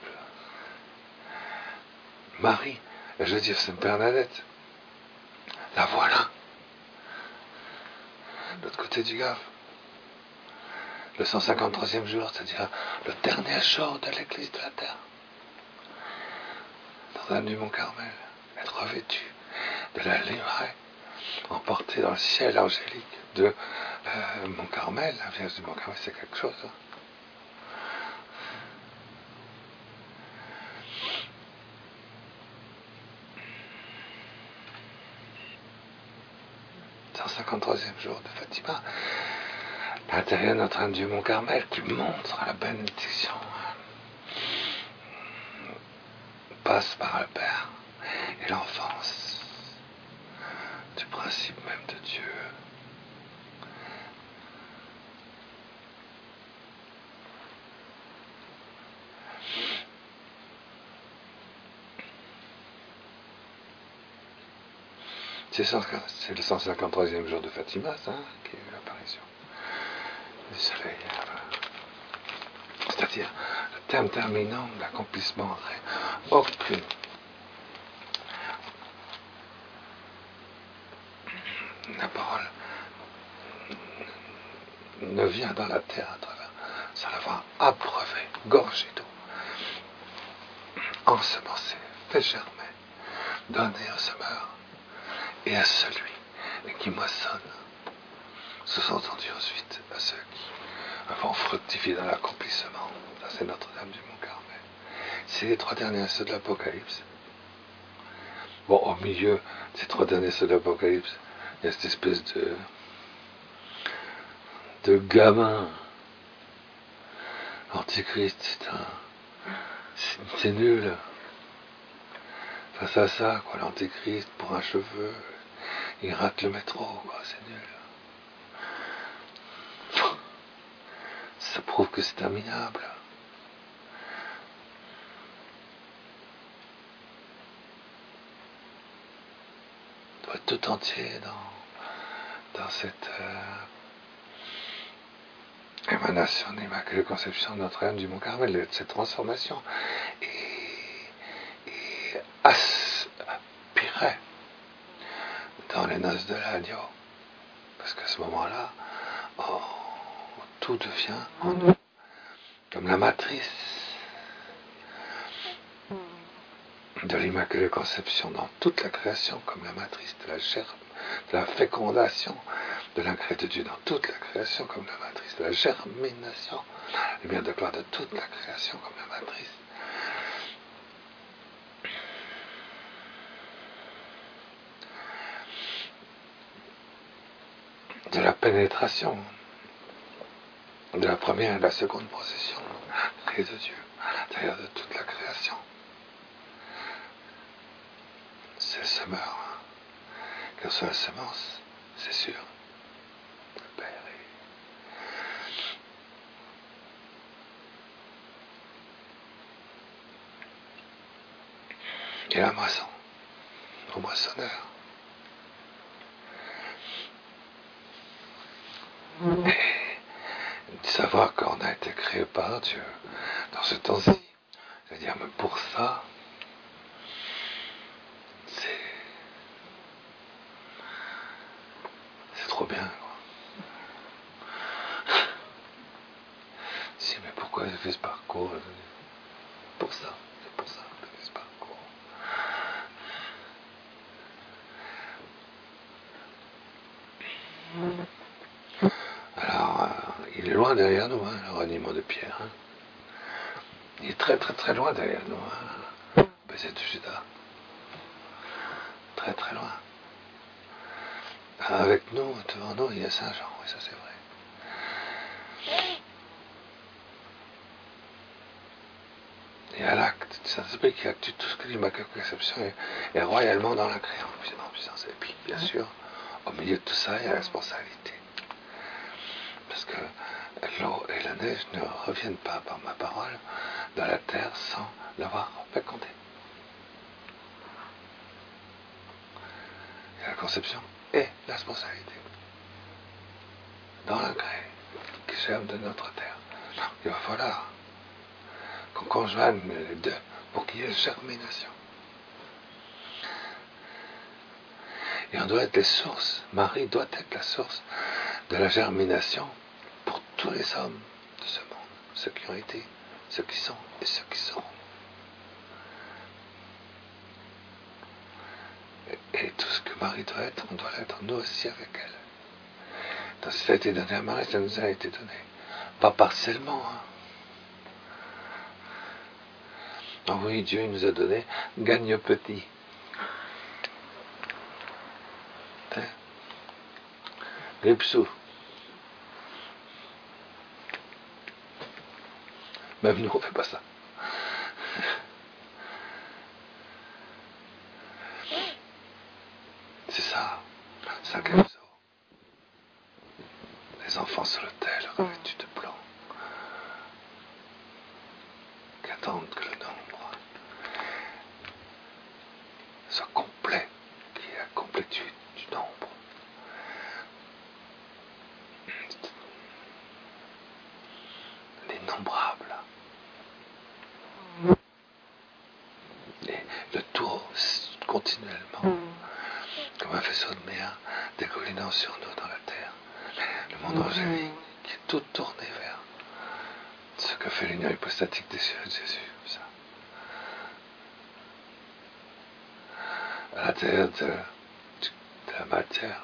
Marie, je veux dire, c'est Bernadette. La voilà. De l'autre côté du Gave. Le cent cinquante-troisième jour, c'est-à-dire le dernier jour de l'église de la terre. Notre-Dame du Mont-Carmel, être revêtue de la livrée, emportée dans le ciel angélique de euh, Mont-Carmel. La Vierge du Mont-Carmel, c'est quelque chose. Hein. cent cinquante-troisième jour de Fatima, à l'intérieur de Notre-Dame du Mont-Carmel, qui montre la bénédiction, passe par le Père et l'enfance du principe même de Dieu. C'est le cent cinquante-troisième jour de Fatima, ça, qui est l'apparition du soleil. C'est-à-dire le terme terminant de l'accomplissement. Aucune la parole ne vient dans la terre à travers. Ça la va abreuver, gorger d'eau, ensemencer, fait germer, donner au semeur et à celui qui moissonne, sous-entendu ensuite à ceux qui vont fructifier dans l'accomplissement. Ça, c'est Notre-Dame du Mont-Carmel. C'est les trois derniers ceux de l'Apocalypse. Bon, au milieu de ces trois derniers ceux de l'Apocalypse, il y a cette espèce de de gamin. Antichrist, c'est un, c'est, c'est nul. face à ça, quoi, l'antéchrist pour un cheveu, il rate le métro, quoi, c'est nul. Ça prouve que c'est un minable. On doit être tout entier dans, dans cette euh, émanation de l'Immaculée Conception de Notre-Dame du Mont-Carmel, de cette transformation. Et, et aspirer dans les noces de l'agneau. Parce qu'à ce moment-là, oh, tout devient en nous, comme la matrice de l'Immaculée Conception dans toute la création, comme la matrice de la germe, de la fécondation de l'incré de Dieu dans toute la création, comme la matrice de la germination, la lumière de gloire de toute la création, comme la matrice de la pénétration de la première et de la seconde procession, l'incré de Dieu, à l'intérieur de toute la création. C'est le semeur, hein. Quelle soit la semence, c'est sûr. Le Père est... Et la moisson, au moissonneur. Et de savoir qu'on a été créé par Dieu dans ce temps-ci. Je veux dire, mais pour ça, c'est... c'est trop bien, quoi. Si, mais pourquoi j'ai fait ce parcours? Pour ça, c'est pour ça que j'ai fait ce parcours. Alors, euh, il est loin derrière nous, hein, le reniement de Pierre. Hein. Il est très très très loin derrière nous, hein, le baiser de Judas. Très très loin. Avec nous, devant nous, il y a Saint Jean, oui, ça c'est vrai. Il y a l'acte du Saint-Esprit qui acte tout ce que l'Immaculée Conception est, est royalement dans la création, en puissance. Et puis, bien sûr, au milieu de tout ça, il y a la responsabilité. Parce que l'eau et la neige ne reviennent pas par ma parole dans la terre sans l'avoir fécondée. Et la conception est la responsabilité dans l'incré qui germe de notre terre. Donc, il va falloir qu'on conjoigne les deux pour qu'il y ait germination. Et on doit être les sources. Marie doit être la source de la germination pour tous les hommes de ce monde, ceux qui ont été, ceux qui sont et ceux qui seront. Et, et tout ce que Marie doit être, on doit l'être nous aussi avec elle. Donc si ça a été donné à Marie, ça nous a été donné. Pas partiellement. Hein. Donc oui, Dieu nous a donné gagne petit. Hein? Ripsou. Même nous, on ne fait pas ça. C'est ça, ça qu'elle les enfants sur l'autel revêtus de blanc, qui attendent que le nombre soit complet, qu'il y ait la complétude du nombre. L'innombrable. Et le tour continuellement, comme un faisceau de mer dégoulinant sur nous dans la terre. Le monde angélique qui est tout tourné vers ce que fait l'union hypostatique des cieux de Jésus. Ça. À l'intérieur de, de la matière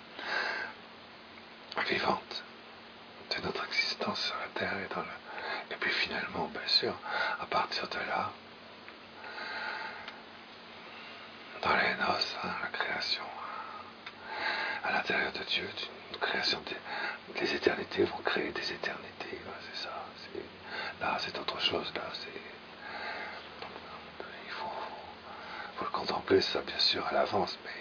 vivante de notre existence sur la terre et dans le... Et puis finalement, bien sûr, à partir de là, dans les noces, hein, la création, à l'intérieur de Dieu, une création des, les éternités vont créer des éternités, ouais, c'est ça. C'est, là, c'est autre chose, là, c'est... Il faut, faut, faut le comprendre. préparer ça bien sûr à l'avance, mais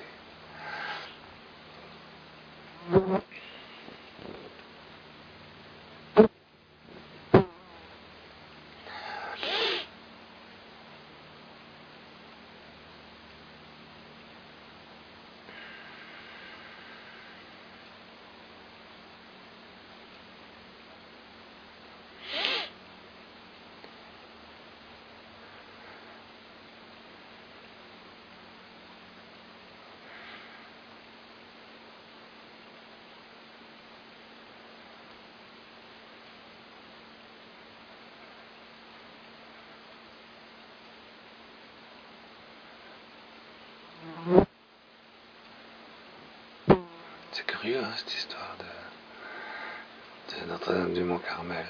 c'est curieux, hein, cette histoire de, de Notre-Dame du Mont-Carmel.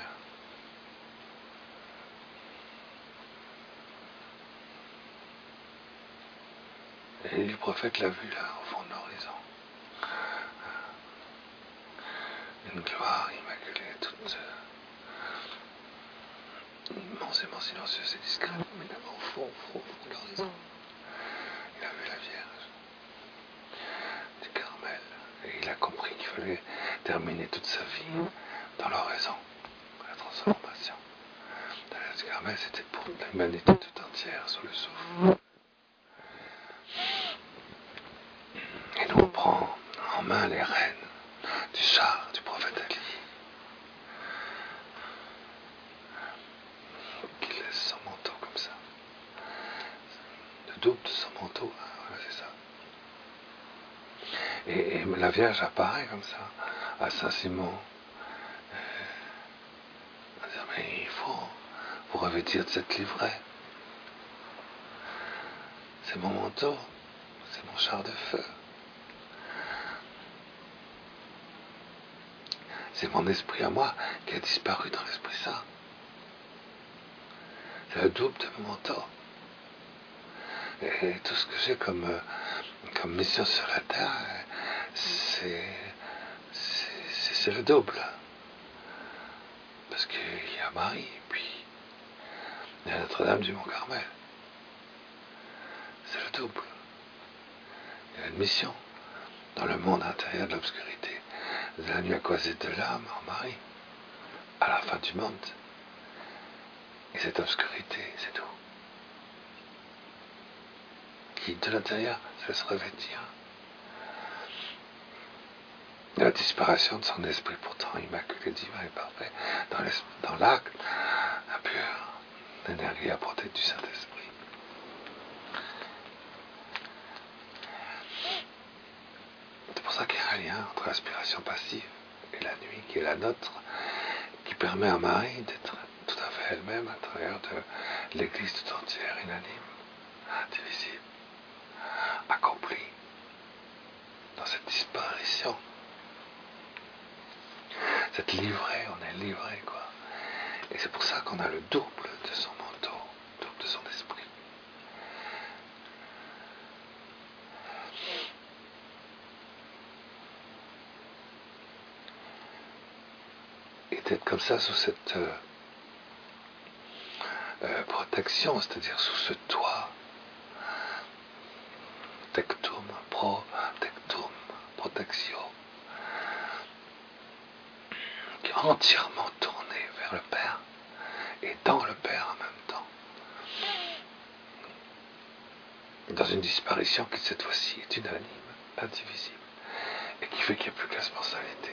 Et le prophète l'a vu là, au fond de l'horizon. Une gloire immaculée, toute euh, immensément silencieuse et discrète, mais là-bas au fond, au fond, au fond de l'horizon. Il a vu la Vierge du Carmel. Et il a compris qu'il fallait terminer toute sa vie dans l'oraison, la transformation. Dans la Vierge du Carmel, c'était pour l'humanité tout entière, sous le souffle. Et nous on prend en main les rênes du char du prophète Ali, qui laisse son manteau comme ça. Le double de son manteau, hein, voilà, c'est ça. Et, et la Vierge apparaît comme ça, à Saint-Simon. Euh, dire, mais il faut vous revêtir de cette livrée. C'est mon manteau, c'est mon char de feu. C'est mon esprit à moi qui a disparu dans l'Esprit Saint. C'est le double de mon manteau. Et tout ce que j'ai comme, euh, comme mission sur la terre, c'est, c'est, c'est le double. Parce qu'il y a Marie, et puis il y a Notre-Dame du Mont-Carmel. C'est le double. Il y a une mission dans le monde intérieur de l'obscurité, de la nuit à causer de l'âme en Marie, à la fin du monde. Et cette obscurité, c'est tout. Qui, de l'intérieur, se laisse revêtir. La disparition de son esprit, pourtant immaculé, divin et parfait, dans l'acte impur, l'énergie apportée du Saint-Esprit. C'est pour ça qu'il y a un lien entre l'aspiration passive et la nuit, qui est la nôtre, qui permet à Marie d'être tout à fait elle-même à travers de l'Église tout entière, unanime, indivisible, accomplie dans cette disparition. Cette livrée, on est livré, quoi. Et c'est pour ça qu'on a le double de son manteau, le double de son esprit. Et d'être comme ça sous cette euh, euh, protection, c'est-à-dire sous ce toit, tectum, protectum, protection, qui est entièrement tourné vers le Père et dans le Père en même temps. Dans une disparition qui cette fois-ci est unanime, indivisible, et qui fait qu'il n'y a plus qu'à personnalité.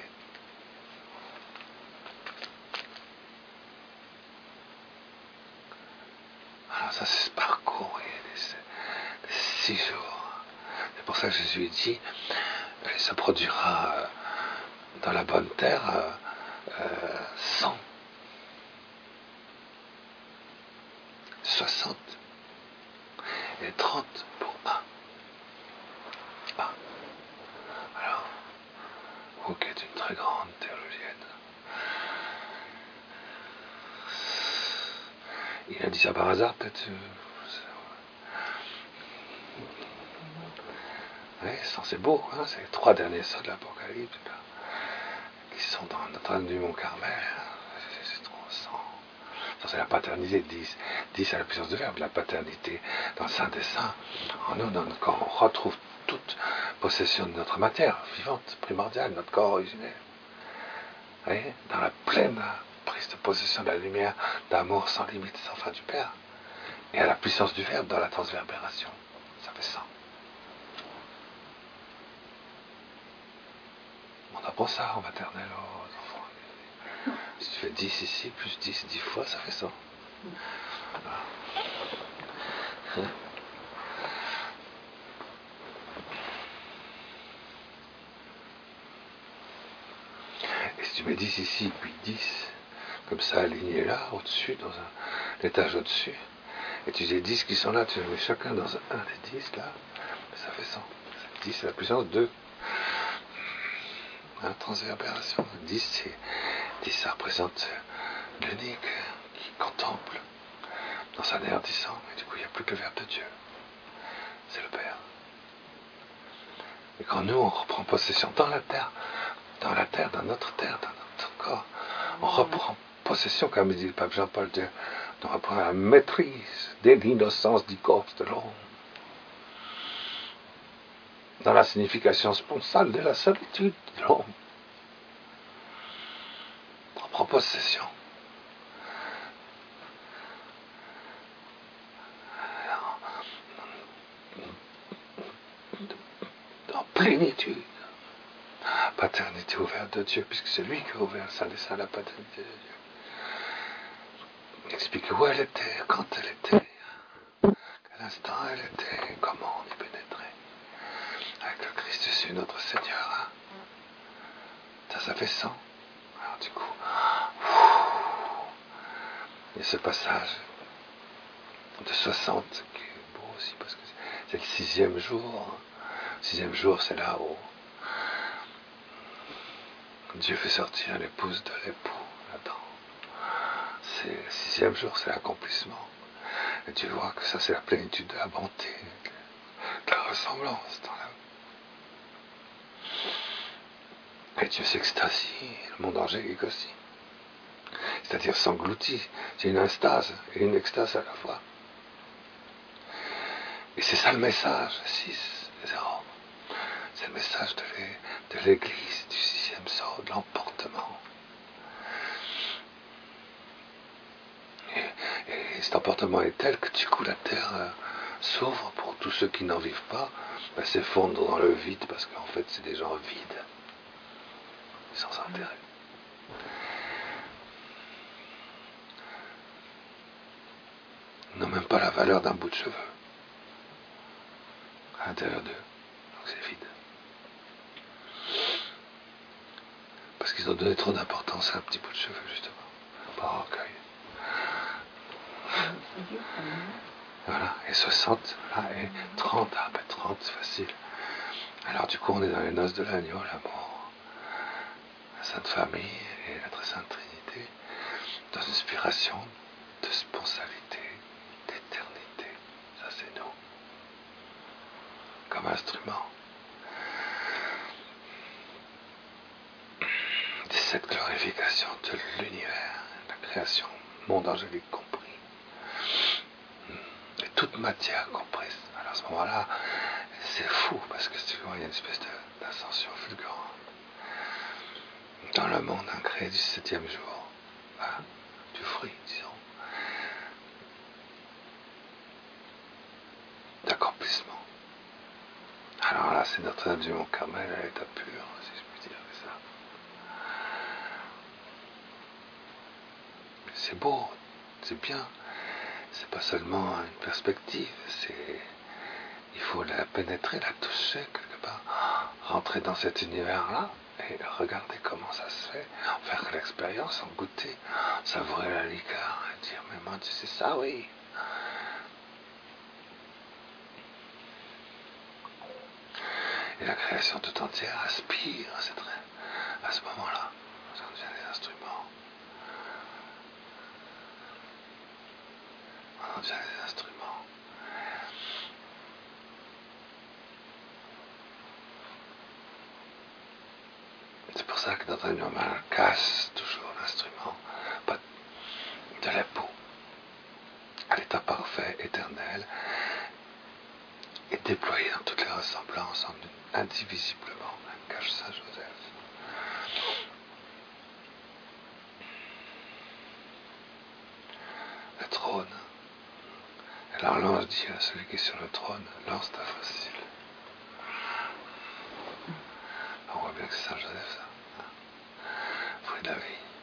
Alors ça c'est ce parcours, les six jours. C'est pour ça que Jésus dit, ça produira dans la bonne terre euh, cent, soixante et trente pour un. Ah. Alors, vous qui êtes une très grande théologienne, il a dit ça par hasard peut-être. Oui, c'est beau, hein, c'est les trois derniers sauts de l'Apocalypse qui sont dans Notre-Dame du Mont-Carmel. C'est trop sans, sans c'est la paternité. dix, dix c'est la puissance du Verbe, la paternité dans le Saint des Saints. En nous, dans notre corps, on retrouve toute possession de notre matière vivante, primordiale, notre corps originaire. Vous voyez, dans la pleine prise de possession de la lumière, d'amour sans limite, sans fin du Père. Et à la puissance du Verbe dans la transverbération. Ça fait ça. On apprend ça en maternelle aux enfants. Si tu fais dix ici, plus dix, dix fois, ça fait ça. Voilà. Hein? Et si tu mets dix ici, puis dix, comme ça, aligné là, au-dessus, dans un l'étage au-dessus, et tu dis dix qui sont là, tu les mets chacun dans un des dix là, ça fait cent. dix, c'est la puissance deux. Hein, transverbération. dix, c'est, dix, ça représente l'unique qui contemple dans sa néantissant, et du coup, il n'y a plus que le Verbe de Dieu. C'est le Père. Et quand nous, on reprend possession dans la terre, dans la terre, dans notre terre, dans notre corps, on reprend possession, comme dit le pape Jean-Paul deux, on reprend la maîtrise de l'innocence du corps de l'homme. Dans la signification sponsale de la solitude de l'homme. On reprend possession. En plénitude. Paternité ouverte de Dieu, puisque c'est lui qui a ouvert le Saint des Saints, la paternité de Dieu. Il explique où elle était, quand elle était, quel instant elle était, comment on y pénétrait. Avec le Christ Jésus, notre Seigneur. Hein. Ça, ça fait cent. Alors du coup, il y a ce passage de soixante qui est beau aussi, parce que c'est le sixième jour. Le sixième jour, c'est là où Dieu fait sortir l'épouse de l'époux là-dedans. C'est le sixième jour, c'est l'accomplissement. Et tu vois que ça, c'est la plénitude de la bonté, de la ressemblance dans la... Et Dieu s'extasie, le monde angélique aussi. C'est-à-dire s'engloutit. C'est une instase et une extase à la fois. Et c'est ça le message, six, zéro. C'est le message de l'Église, du sixième sort, de l'emportement. Et, et cet emportement est tel que du coup la terre euh, s'ouvre pour tous ceux qui n'en vivent pas, ben, s'effondre dans le vide, parce qu'en fait c'est des gens vides, sans intérêt. Ils n'ont même pas la valeur d'un bout de cheveu à l'intérieur d'eux, donc c'est vide. Parce qu'ils ont donné trop d'importance à un petit bout de cheveux, justement, par orgueil. Voilà, et soixante, là, et trente, ah ben trente, c'est facile. Alors du coup, on est dans les noces de l'agneau, l'amour, la Sainte Famille et la Très Sainte Trinité, dans une inspiration de sponsalité, d'éternité. Ça, c'est nous, comme instrument. De cette glorification de l'univers, la création, monde angélique compris. Et toute matière comprise. Alors à ce moment-là, c'est fou, parce que tu vois, il y a une espèce de, d'ascension fulgurante. Dans le monde incréé du septième jour, hein, du fruit, disons, d'accomplissement. Alors là, c'est Notre-Dame du Mont-Carmel à l'état pur, si je puis dire ça. C'est beau, c'est bien. C'est pas seulement une perspective, c'est... Il faut la pénétrer, la toucher quelque part, rentrer dans cet univers-là et regarder comment ça se fait, en faire l'expérience, en goûter, savourer la liqueur et dire mais moi tu sais ça, oui. Et la création tout entière aspire à, cette, à ce moment-là. Ça devient des instruments. On devient des instruments. C'est pour ça que notre animal casse toujours l'instrument, pas de l'époux, éternel est déployé dans toutes les ressemblances en une indivisiblement cache Saint Joseph. Le trône. Alors l'ange dit à celui qui est sur le trône, lance ta fossile. On voit bien que c'est Saint Joseph, ça. Fruit de la vie.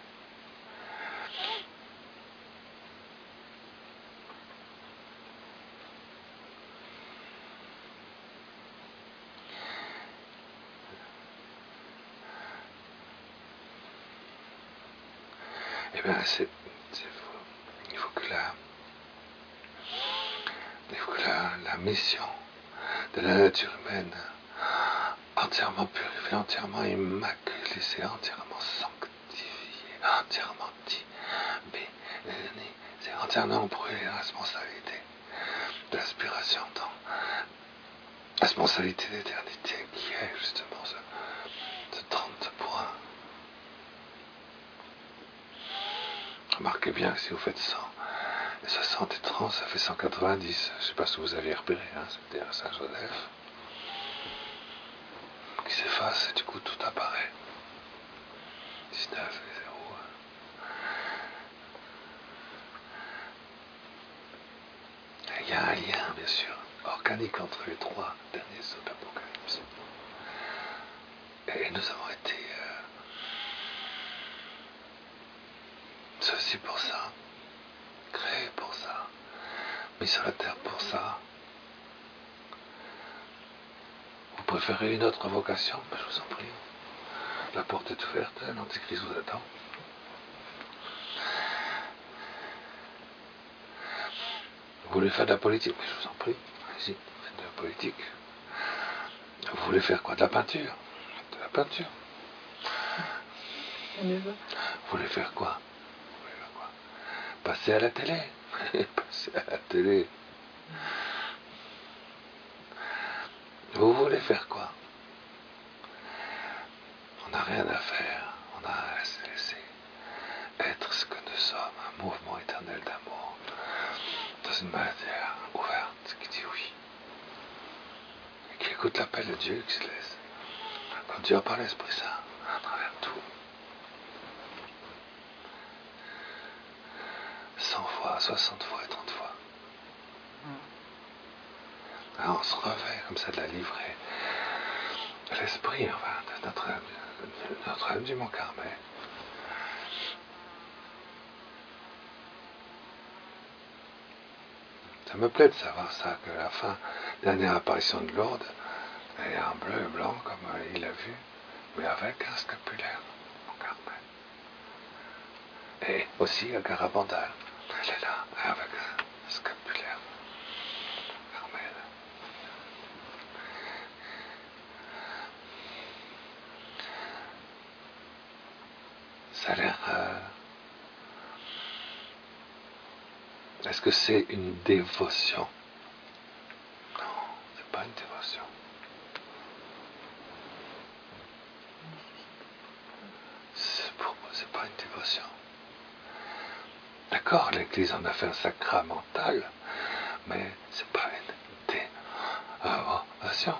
Eh bien, c'est, c'est il faut que la, il faut que la, la mission de la nature humaine, entièrement purifiée, entièrement immaculée, c'est entièrement sanctifiée, entièrement dit, béni, c'est entièrement brûlé la responsabilité de l'aspiration dans la responsabilité d'éternité qui est justement ce, ce trente points. Remarquez bien que si vous faites cent, et soixante et trente, ça fait cent quatre-vingt-dix. Je ne sais pas si vous avez repéré, hein, c'était un Saint Joseph qui s'efface et du coup tout apparaît. dix-neuf et zéro. Il y a un lien, bien sûr, organique entre les trois derniers sauts d'Apocalypse. Et nous avons été euh, ceci pour ça, créés pour ça, mis sur la terre pour ça. Vous préférez une autre vocation? Ben, je vous en prie. La porte est ouverte, l'Antichrist vous attend. Vous voulez faire de la politique? Mais je vous en prie, allez-y, faites de la politique. Vous voulez faire quoi? De la peinture? De la peinture. Vous voulez faire quoi? Vous voulez faire quoi? Passer à la télé. Passer à la télé. Vous voulez faire quoi? On n'a rien à faire. On a à se laisser être ce que nous sommes, un mouvement éternel d'amour, dans une matière ouverte qui dit oui. Et qui écoute l'appel de Dieu, qui se laisse conduire par l'Esprit Saint à travers tout. cent fois, soixante fois et trente fois. Alors on se revêt comme ça de la livrée de l'esprit, enfin, de notre, de notre âme du Mont Carmel. Ça me plaît de savoir ça, que la fin, dernière apparition de Lourdes, elle est en bleu et blanc, comme il a vu, mais avec un scapulaire, Mont Carmel. Et aussi à Garabandal, elle est là, avec un scapulaire, Carmel. Ça a l'air... Euh... Est-ce que c'est une dévotion? Non, c'est pas une dévotion. C'est pour moi, c'est pas une dévotion. D'accord, l'Église en a fait un sacramental, mais c'est pas une dévotion.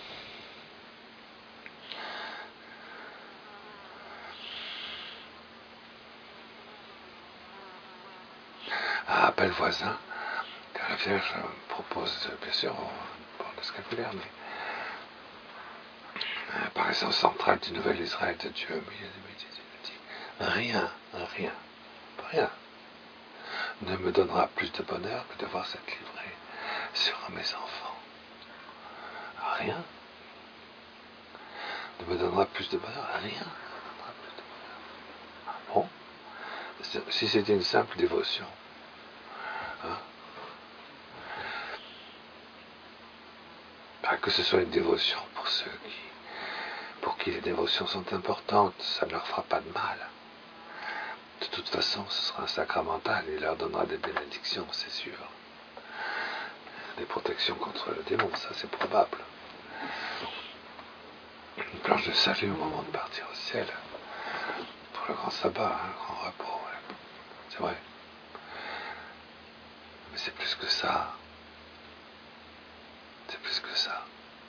À appel voisin, car la Vierge propose, bien sûr, pour le scapulaire, mais l'apparition centrale du nouvel Israël de Dieu, mais il dit, rien, rien, rien ne me donnera plus de bonheur que de voir cette livrée sur mes enfants. Rien ne me donnera plus de bonheur, rien ne me donnera plus de bonheur. Ah bon? Si c'était une simple dévotion, hein? Pas que ce soit une dévotion pour ceux qui, pour qui les dévotions sont importantes, ça ne leur fera pas de mal. De toute façon, ce sera un sacramental, il leur donnera des bénédictions, c'est sûr. Des protections contre le démon, ça c'est probable. Une planche de salut au moment de partir au ciel, pour le grand sabbat, un grand repos, ouais. C'est vrai. Mais c'est plus que ça. C'est plus que ça.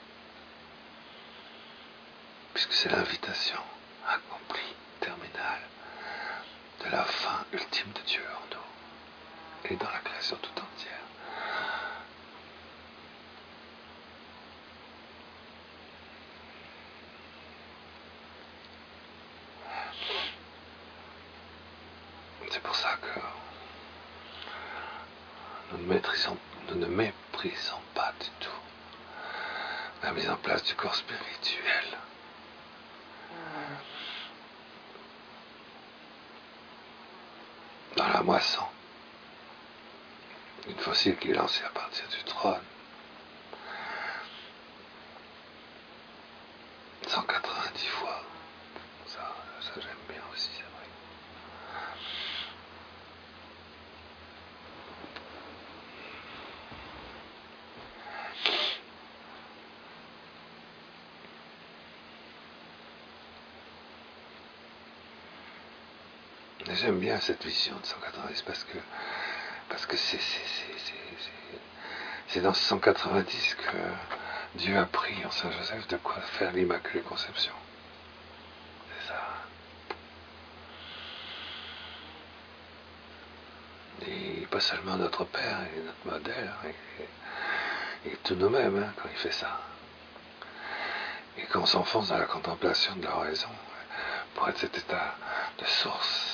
Puisque c'est l'invitation accomplie, terminale, de la fin ultime de Dieu en nous et dans la création tout entière. C'est pour ça que nous ne maîtrisons, nous ne méprisons pas du tout la mise en place du corps spirituel. Dans la moisson, une fossile qui est lancée à partir du trône. cent quatre-vingt-dix fois. Ça, ça j'aime bien aussi, c'est vrai. Et j'aime bien cette vision de cent quatre-vingt-dix parce que parce que c'est c'est c'est c'est c'est c'est dans ce cent quatre-vingt-dix que Dieu a pris en Saint Joseph de quoi faire l'Immaculée Conception. C'est ça. Et pas seulement notre Père et notre modèle, et, et tous nous-mêmes hein, quand il fait ça. Et quand on s'enfonce dans la contemplation de la raison, pour être cet état de source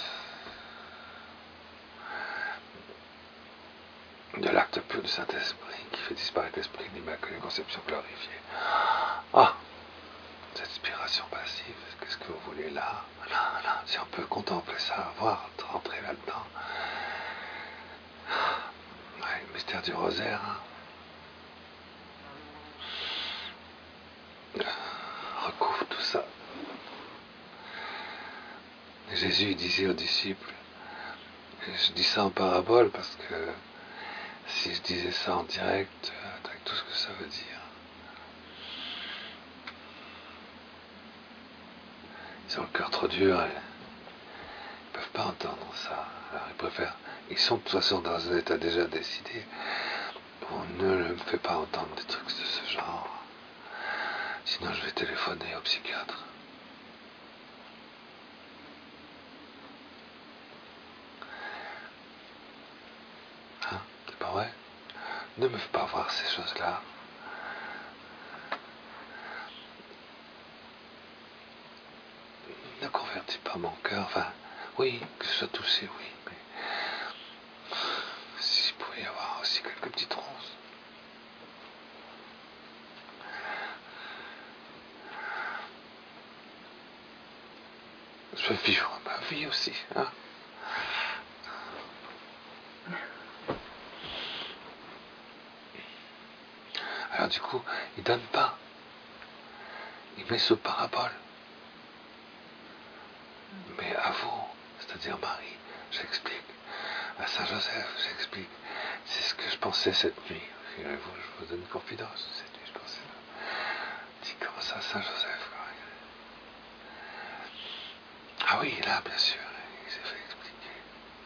de l'acte pur du Saint-Esprit qui fait disparaître l'esprit de l'Immaculée Conception glorifiée. Ah, cette inspiration passive, qu'est-ce que vous voulez là, là, là, si on peut contempler ça, voir, rentrer là-dedans. Ouais, le mystère du rosaire. Hein. Recouvre tout ça. Et Jésus disait aux disciples, et je dis ça en parabole parce que si je disais ça en direct, avec tout ce que ça veut dire, ils ont le cœur trop dur et ils ne peuvent pas entendre ça. Alors ils préfèrent, ils sont de toute façon dans un état déjà décidé. On ne me fait pas entendre des trucs de ce genre. Sinon je vais téléphoner au psychiatre. Hein, c'est pas vrai? Ne me fais pas voir ces choses-là. Ne convertis pas mon cœur. Enfin, oui, que je sois touché, oui, mais s'il pouvait y avoir aussi quelques petites ronces. Je veux vivre ma vie aussi, hein. Alors du coup, il donne pas. Il met sous parabole. Mais à vous, c'est-à-dire Marie, j'explique. À Saint-Joseph, j'explique. C'est ce que je pensais cette nuit. Je vous donne une confidence. Cette nuit, je pensais. Dis comment ça, Saint-Joseph? Ah oui, là, bien sûr, il s'est fait expliquer.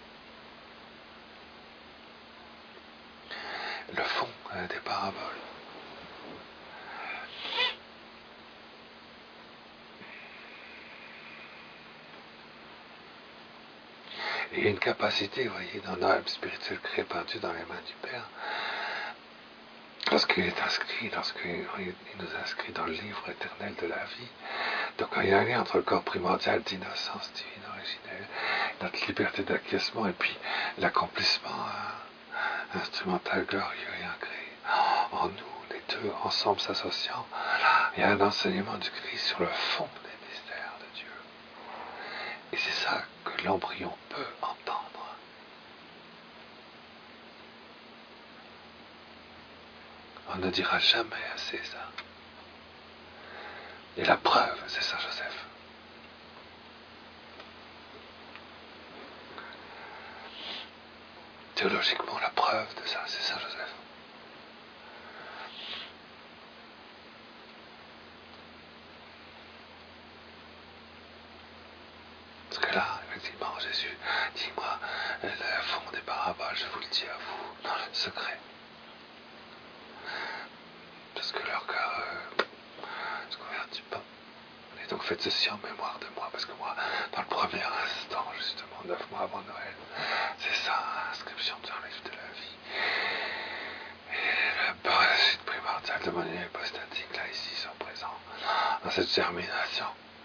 Le fond euh, des paraboles. Et il y a une capacité, vous voyez, dans l'âme spirituelle créée par Dieu dans les mains du Père. Lorsqu'il est inscrit, lorsqu'il nous inscrit dans le livre éternel de la vie, donc il y a un lien entre le corps primordial d'innocence divine originelle, notre liberté d'acquiescement et puis l'accomplissement euh, instrumental glorieux et incréé. En nous, les deux, ensemble s'associant, il y a un enseignement du Christ sur le fond des mystères de Dieu. Et c'est ça que l'embryon peut entendre. On ne dira jamais assez ça. Et la preuve, c'est Saint Joseph. Théologiquement, la preuve de ça, c'est Saint Joseph. Parce que là, effectivement, Jésus, dis-moi, le fond des paroles. là-bas, je vous le dis à vous, dans le secret. Parce que leur cœur euh, ne se convertit pas. Et donc faites ceci en mémoire de moi, parce que moi, dans le premier instant, justement, neuf mois avant Noël, c'est ça, inscription dans le livre de la vie. Et le parasite primordial de mon union hypostatique, là, ici, sont présents, dans cette germination.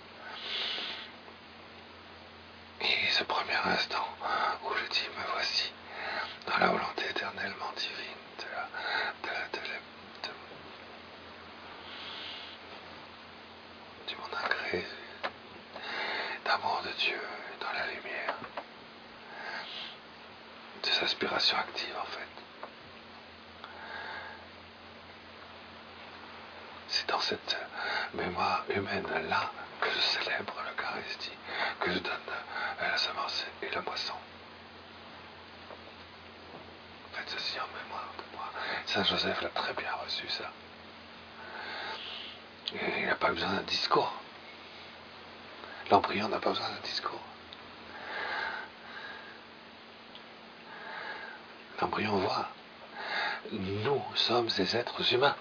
Et ce premier instant où je dis, me voici, dans la volonté éternellement divine de la, de la, de la, de, du monde incréé, d'amour de Dieu dans la lumière, de sa aspiration active en fait. C'est dans cette mémoire humaine-là que je célèbre l'Eucharistie, que je donne la semence et la moisson. Faites ceci en mémoire de moi. Saint Joseph l'a très bien reçu, ça. Et il n'a pas besoin d'un discours. L'embryon n'a pas besoin d'un discours. L'embryon voit. Nous sommes des êtres humains.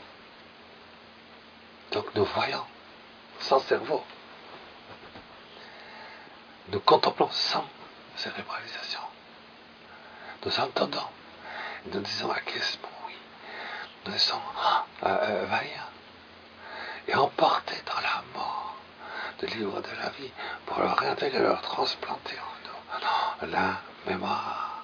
Donc nous voyons, sans cerveau. Nous contemplons sans cérébralisation. Nous entendons. Nous disons acquiescement, oui. Nous laissons euh, euh, envahir et emporter dans la mort de livre de la vie pour leur réintégrer, leur transplanter en nous la mémoire.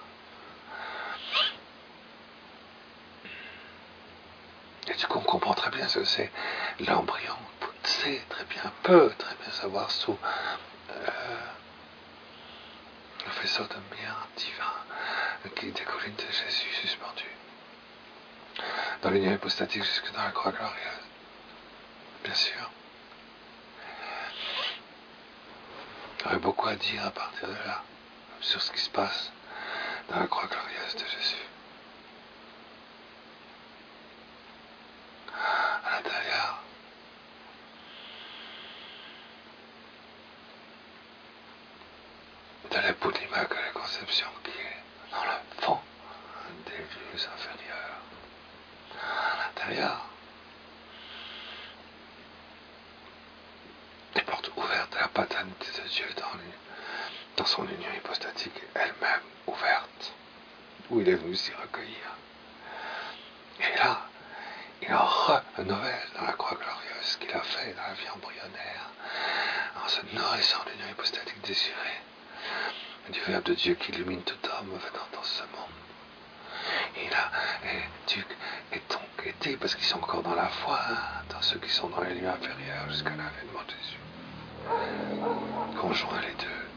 Et du coup, on comprend très bien ce que c'est l'embryon. Sait très bien, peut très bien savoir sous euh, le faisceau de bien divin qui découline de Jésus suspendu dans l'union hypostatique jusque dans la croix glorieuse. Bien sûr. Il y aurait beaucoup à dire à partir de là sur ce qui se passe dans la croix glorieuse de Jésus. À l'intérieur de l'époux de l'Immaculée Conception qui est dans le fond des lieux inférieurs. À l'intérieur des portes ouvertes à la paternité de Dieu dans, lui, dans son union hypostatique elle-même ouverte, où il est venu s'y recueillir. Et là, il en renouvelle dans la croix glorieuse ce qu'il a fait dans la vie embryonnaire, en se nourrissant de l'union hypostatique désirée, du Verbe de Dieu qui illumine tout homme venant dans ce monde. Et là, et Dieu est donc été, parce qu'ils sont encore dans la foi, hein, dans ceux qui sont dans les lieux inférieurs jusqu'à l'avènement de Jésus. Conjoint les deux.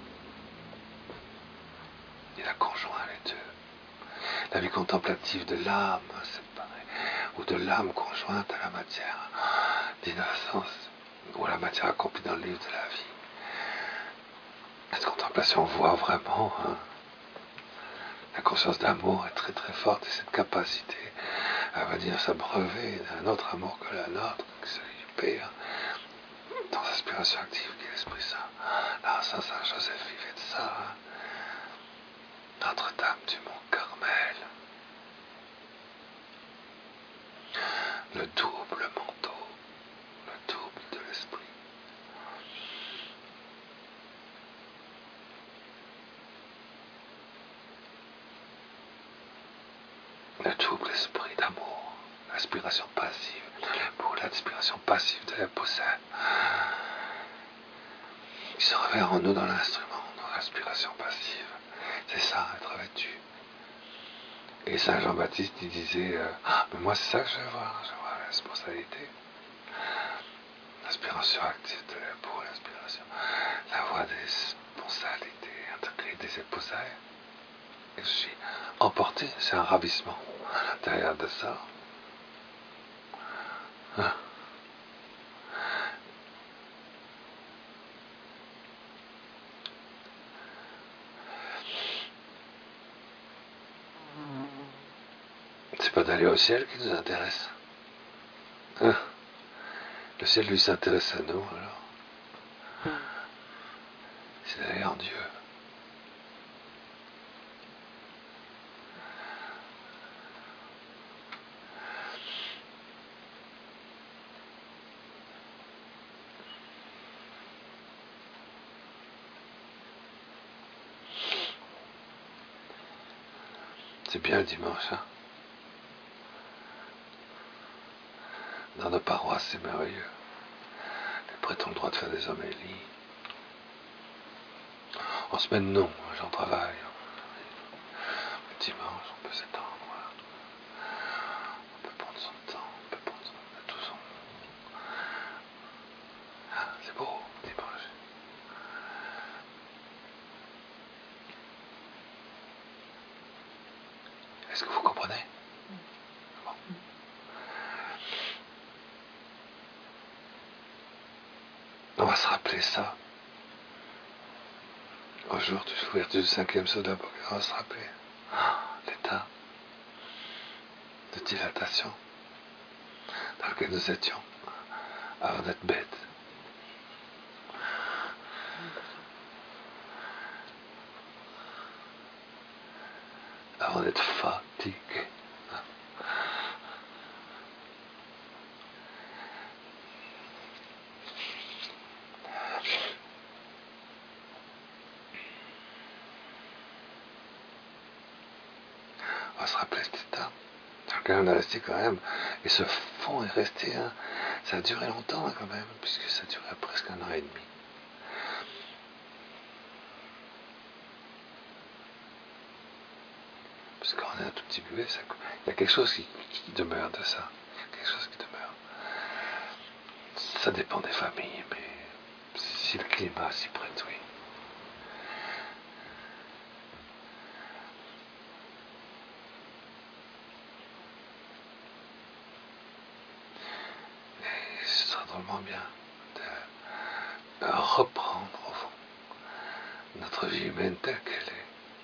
Il a conjoint les deux. La vie contemplative de l'âme, c'est pareil, ou de l'âme conjointe à la matière d'innocence, ou à la matière accomplie dans le livre de la vie. Cette contemplation voit vraiment, hein, la conscience d'amour est très très forte, et cette capacité à venir s'abreuver d'un autre amour que la nôtre, que celui du Père, dans l'aspiration active qui est l'Esprit Saint. Là, Saint Saint Joseph vivait de ça, hein. Notre-Dame du Mont Carmel, le double manteau, le double de l'Esprit. Le double esprit d'amour, l'aspiration passive pour l'aspiration passive de l'époux saint, qui se révèle en nous dans l'instrument, dans l'aspiration passive. C'est ça, être vêtu. Et Saint Jean-Baptiste, il disait, euh, ah, mais moi c'est ça que je veux voir, je veux voir la responsabilité. L'aspiration active de l'époux, l'aspiration, la voie des responsabilités intégrées des épousailles. Et je suis emporté, c'est un ravissement à l'intérieur de ça. Hein. C'est pas d'aller au ciel qui nous intéresse. Hein. Le ciel lui s'intéresse à nous, alors. C'est d'aller en Dieu. C'est bien le dimanche, hein. Dans nos paroisses, c'est merveilleux. Les prêtres ont le droit de faire des homélies. En semaine, non, j'en travaille. Le dimanche, on peut s'étendre. On peut prendre son temps, on peut prendre son... tout son... Ah, c'est beau, dimanche. Est-ce que vous comprenez? Bon. On va se rappeler ça. Au jour de l'ouverture du cinquième saut d'Apocalypse, on va se rappeler ah, l'état de dilatation dans lequel nous étions avant d'être bêtes. Avant d'être fatigués. On va se rappeler cet état dans lequel on est resté quand même. Et ce fond est resté, hein, ça a duré longtemps hein, quand même, puisque ça a duré presque un an et demi. Parce qu'on est un tout petit bébé, ça, il y a quelque chose qui, qui demeure de ça. Il y a quelque chose qui demeure. Ça dépend des familles, mais si le climat s'y prête, oui. Et ce sera drôlement bien de, de reprendre au fond notre vie humaine telle qu'elle est.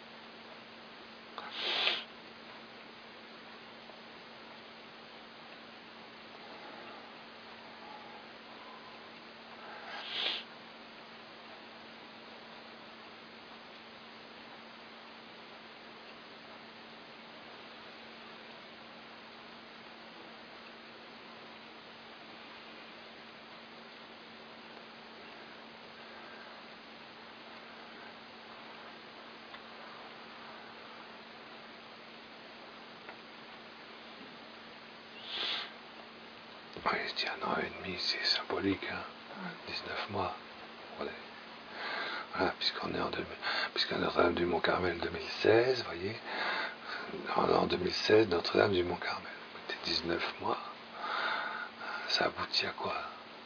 Oui, je dis un an et demi, c'est symbolique, hein. dix-neuf mois. Voilà, voilà puisqu'on est en deux, puisqu'on est Notre-Dame du Mont-Carmel deux mille seize, vous voyez, en, en deux mille seize, Notre-Dame du Mont-Carmel, c'était dix-neuf mois, ça aboutit à quoi?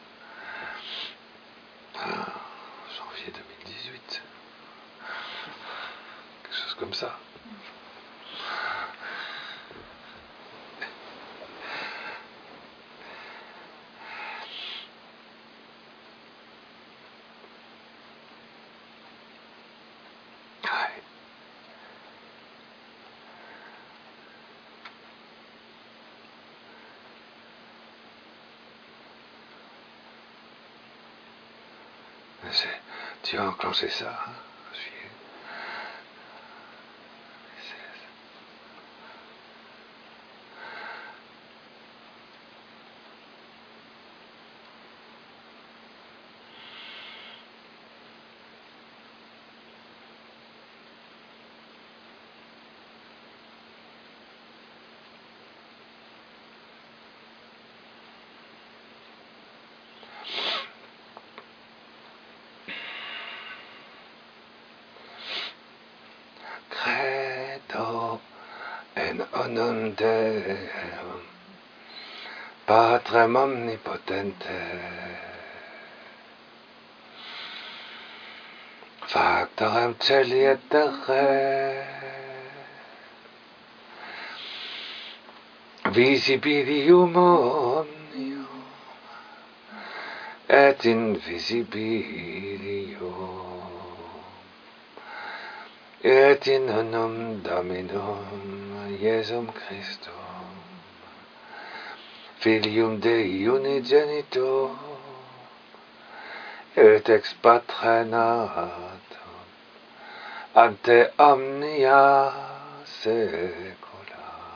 À janvier deux mille dix-huit, quelque chose comme ça. Tu as enclenché ça, hein, juillet. Credo en unum Deum, Patrem omnipotente, Factorem celi et terrae, visibilium omnium et invisibilium, et in unum Dominum Iesum Christum, Filium Dei unigenitum, et ex Patre natum, ante omnia saecula,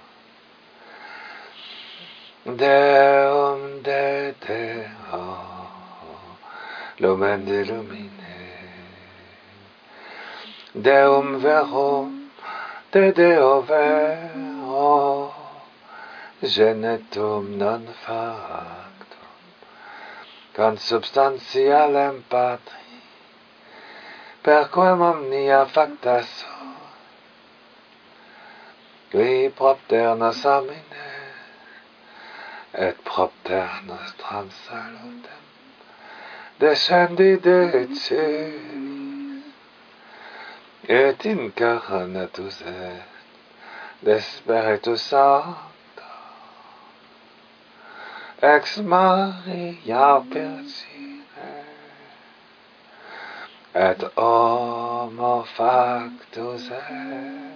Deum de Deo, Lumen de Lumine, Deum verum te Deo vero, genetum non factum, consubstantialem patri, perquem omnia facta sunt, qui propter nos homine, et propter nostram salutem, descendi de celis, et incarnatus est de Spiritus Sancto, ex Maria Virgine, et homo factus est.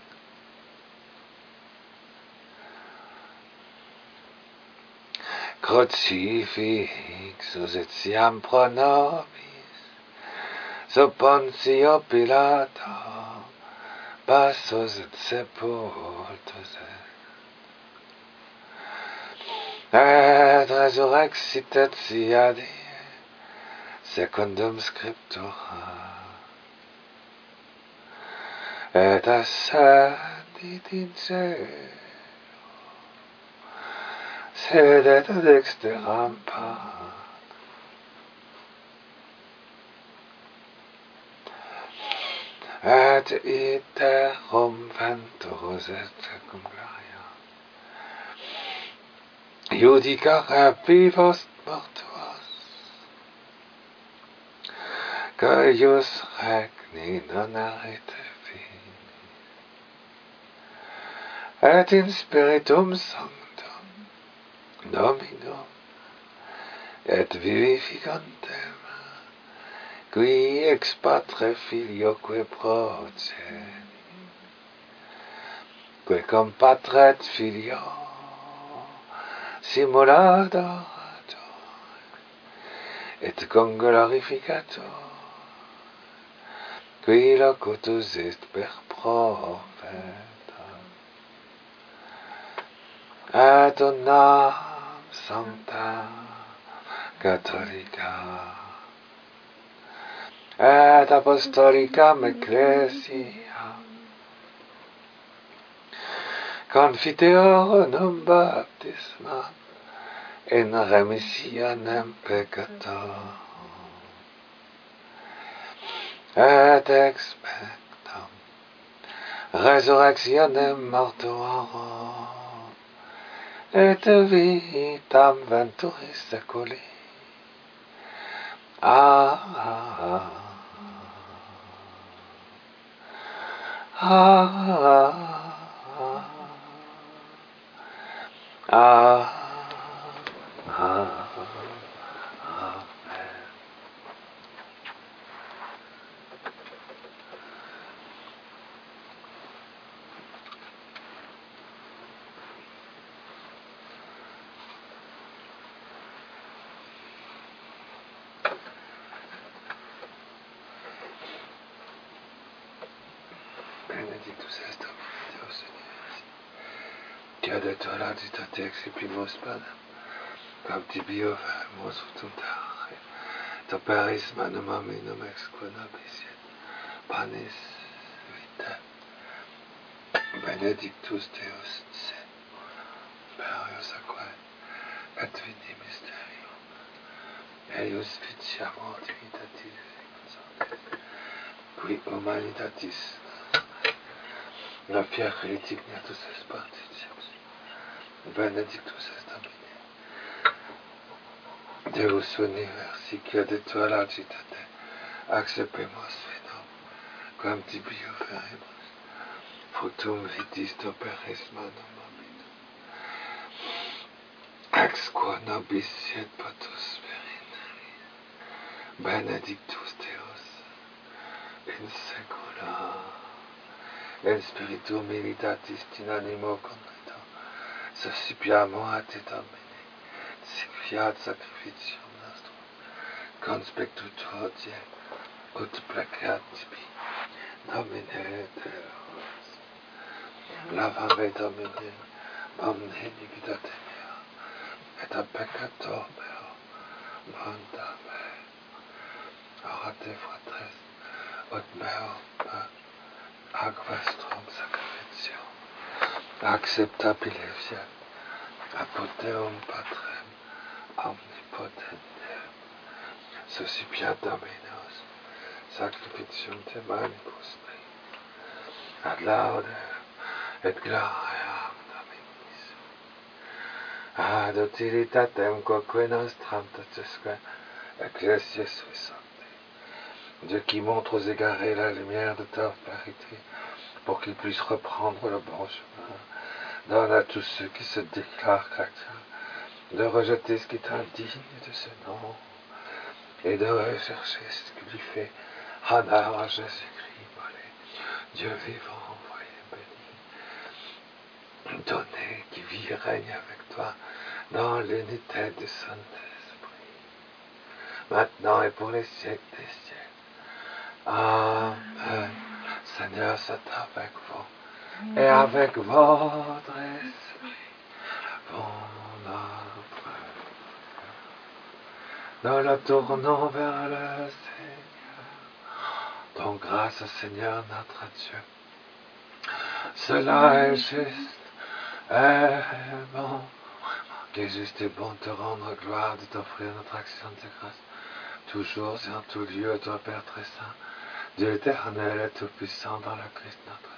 Crucifixus etiam pro nobis, sub Pontio Pilato, passus et sepultus est. Et resurrexit tertia die, secundum Scriptura, et ascendit in cielo, sedet ad dexteram Patri, et iterum venturus et tecum gloria, judicare vivos mortuos, cujus regni non erite finis, et in Spiritum Sanctum Dominum, et vivificantem, qui ex Patre Filioque procedit, qui cum Patre et Filio simulator, et cum glorificator, qui locutus est per profeta, et unam Sancta Catholica et Apostolicam Ecclesia confiteorum baptismam in remissionem peccatorum et expectam resurrectionem mortuorum et vitam venturis seculi. Amen. Amen. Amen. Benedictus est omnis Deus universi, Dia de tola ditate excipimus panem, quam tibio veremus utum terrae, et operis manum hominum ex quo nobis et panis vitae. Benedictus Deus sin, perius aquae, et vini mysterium, eius ficiamur divinitatis consortes, qui humanitatis la fiere retignatus est particips. Benedictus est Domine, Deus universi, qui de tua lagitate accepemus fidum, quam tibio veremus, fructum vitis operis manum hominum, ex quo nobis et potus verinari. Benedictus Deus in secula, in spiritu militatis in animo contrito, suscipiamo a te Domine, sic fiat sacrificium nostrum, conspectu tuo die, ut placeat tibi, Domine Deus. Lavame Domine, omne iniquitate mea, et a peccator meo, manda me. Orate fratres, ut meo, ac vestrum sacramentio, acceptabile fiat, apud Deum Patrem, omnipotente, suscipiat Dominus, sacrificium te manibus mei, ad laudem et gloriam Dominis, ad utilitatem quoque nostram totusque ecclesia sui sancti. Dieu qui montre aux égarés la lumière de ta vérité, pour qu'ils puissent reprendre le bon chemin, donne à tous ceux qui se déclarent chrétiens de rejeter ce qui est indigne de ce nom et de rechercher ce qui lui fait honneur à Jésus-Christ, mollet, Dieu vivant, envoyé, béni, donné, qui vit et règne avec toi dans l'unité du Saint-Esprit, maintenant et pour les siècles des siècles. Amen. Seigneur, c'est avec vous et avec votre esprit. Bon notre nous le tournons vers le Seigneur. Donc grâce au Seigneur notre Dieu. Cela est juste et bon. Qui est juste et bon de te rendre gloire, de t'offrir notre action de grâce. Toujours et en tout lieu, toi Père très saint, Dieu éternel et tout-puissant dans le Christ notre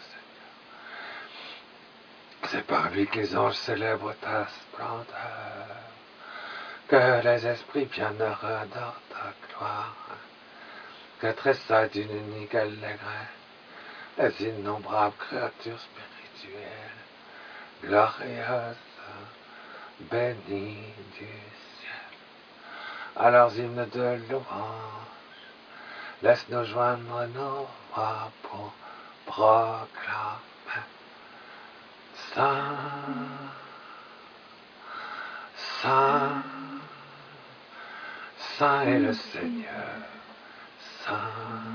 Seigneur. C'est par lui que les anges célèbrent ta splendeur, que les esprits bienheureux adorent ta gloire, que tressaillent d'une unique allégresse les innombrables créatures spirituelles, glorieuses, bénies du ciel. À leurs hymnes de louange, laisse-nous joindre nos voix pour proclamer Saint, Saint, Saint est le Seigneur, Saint,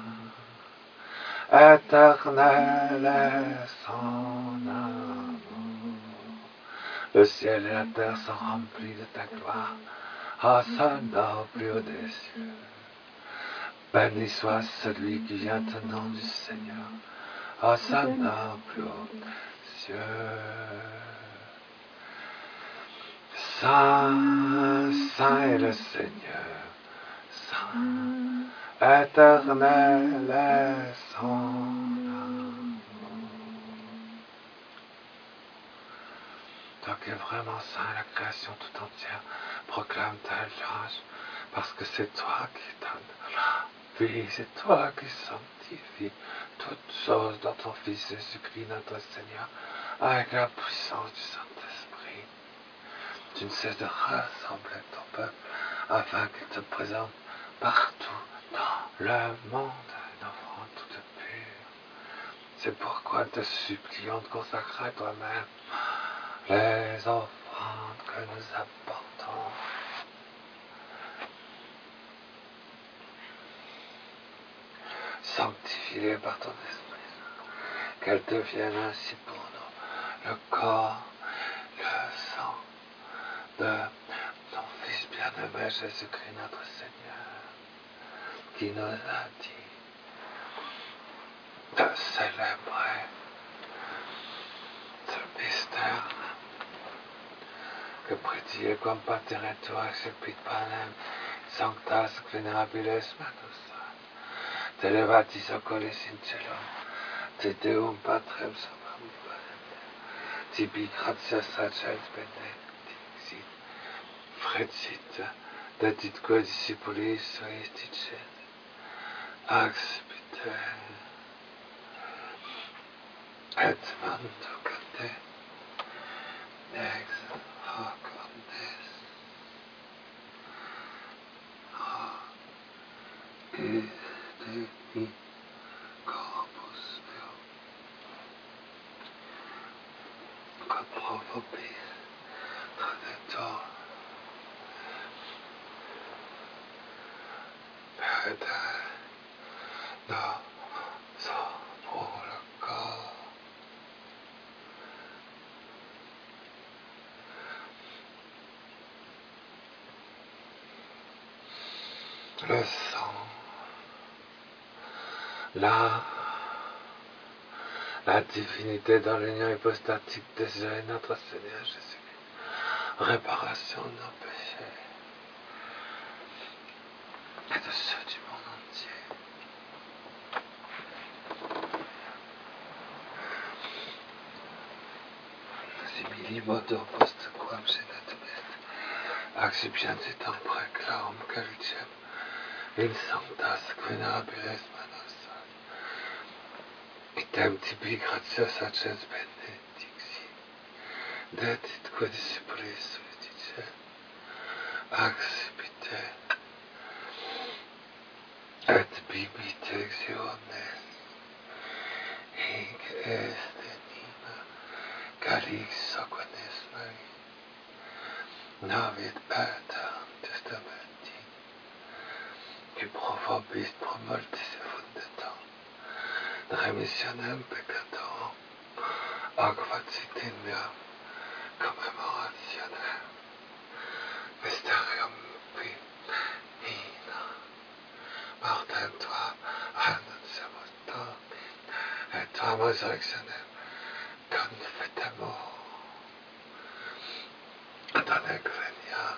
éternel est son amour. Le ciel et la terre sont remplis de ta gloire, Hosanna au plus haut des cieux. Béni soit celui qui vient au nom du Seigneur, Hosanna au plus haut des cieux. Saint, Saint est le Seigneur, Saint, éternel est son amour. Toi qui es vraiment saint, la création tout entière proclame ta louange, parce que c'est toi qui donnes la vie, c'est toi qui sanctifies toutes choses dans ton Fils Jésus-Christ, notre Seigneur, avec la puissance du Saint-Esprit. Tu ne cesses de rassembler ton peuple afin qu'il te présente partout dans le monde une offrande toute pure. C'est pourquoi nous te supplions de consacrer à toi-même les offrandes que nous apportons. Sanctifie-les par ton esprit, qu'elles deviennent ainsi pour nous le corps, le sang de ton Fils bien-aimé Jésus-Christ notre Seigneur, qui nous a dit de célébrer ce mystère que prédie comme pater et toi, excepit panem, sanctas venerabiles manos, te levatis oculis in cielo, te Deum Patrem suprem imponente, tibi gratias agent benedictit, frecit, deditque discipulis suis dicet, accipite, et manducate, ex hoc omnes, et de mi corpus meum, quod pro vobis traditor, perde nos pour le corps. Le sang, la la divinité dans l'union hypostatique déjà est notre Seigneur Jésus-Christ, réparation de nos péchés et de ceux du monde entier. Simili modo post quam sedet est, accipientit preclarum calicem, in sanctas venerabilis manos, item tibi gratias acens benedicti, detit quae discipulis suidice, accipite, et bibite exiones, hic est enima, calix soquenes Maria, navit aetam testamenti, qui pro vobis pro mortis effundetur, remissionem peccatorum, ac facitiniam commemorationem mysterium Divina, mortem tuam annunciamus Domini, et tuam resurrectionem confitemus, ad allegria.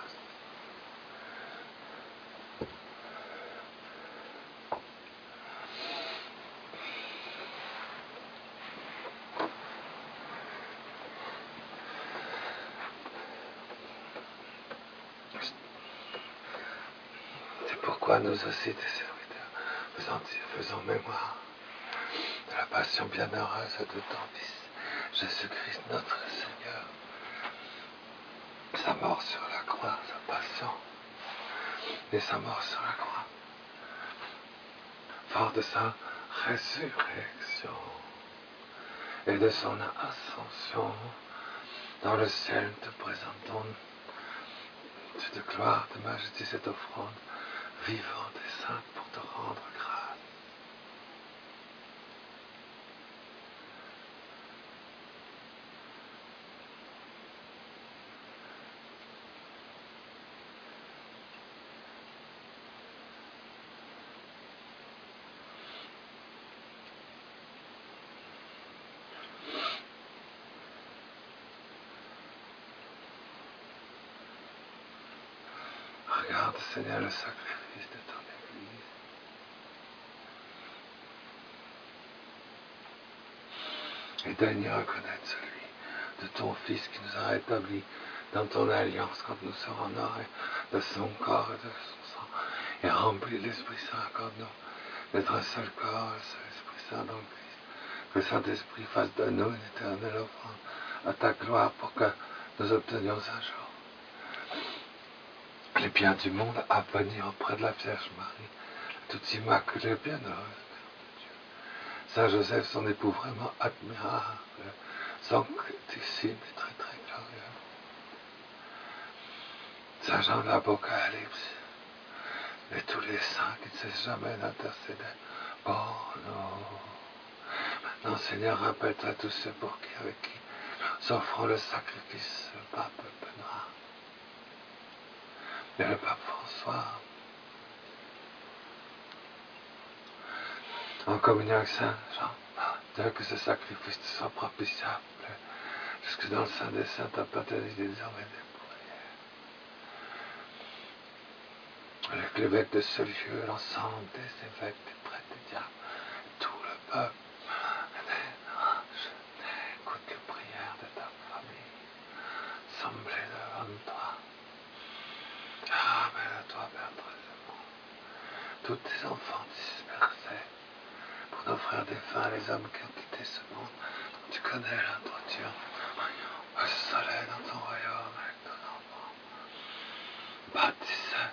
C'est pourquoi nous aussi, tes serviteurs, faisons, faisons mémoire de la passion bienheureuse de ton Fils, Jésus-Christ notre Seigneur, sa mort sur la croix, sa passion et sa mort sur la croix, fort de sa résurrection et de son ascension dans le ciel, te présentons de gloire, de majesté, cette offrande vivante et sainte pour te rendre grâce. Regarde, Seigneur, le sacrifice de ton Église. Et daigne reconnaître celui de ton Fils qui nous a rétablis dans ton alliance quand nous serons honorés de son corps et de son sang. Et remplis l'Esprit Saint, accorde-nous d'être un seul corps, un seul Esprit Saint dans le Christ. Que le Saint-Esprit fasse de nous une éternelle offrande à ta gloire pour que nous obtenions un jour les biens du monde à venir auprès de la Vierge Marie, toute immaculée, bienheureuse Mère de Dieu. Saint Joseph, son époux vraiment admirable, sanctissime et très très glorieux. Saint Jean de l'Apocalypse, et tous les saints qui ne cessent jamais d'intercéder pour nous. Maintenant, Seigneur, rappelle-toi tous ceux pour qui, avec qui nous offrons le sacrifice, le pape Benoît et le pape François, en communion avec Saint Jean, Dieu, que ce sacrifice te soit propitiable jusque dans le sein des saints, ta paternité désormais des prières. Avec l'évêque de ce lieu, l'ensemble des évêques, des prêtres, des diables, tout le peuple, écoute les prières de ta famille, assemblée devant toi. Amen à toi, Père très aimant. Tous tes enfants dispersés, pour nos frères défunts, les hommes qui ont quitté ce monde, tu connais l'intention. Au soleil dans ton royaume avec ton enfant, baptisé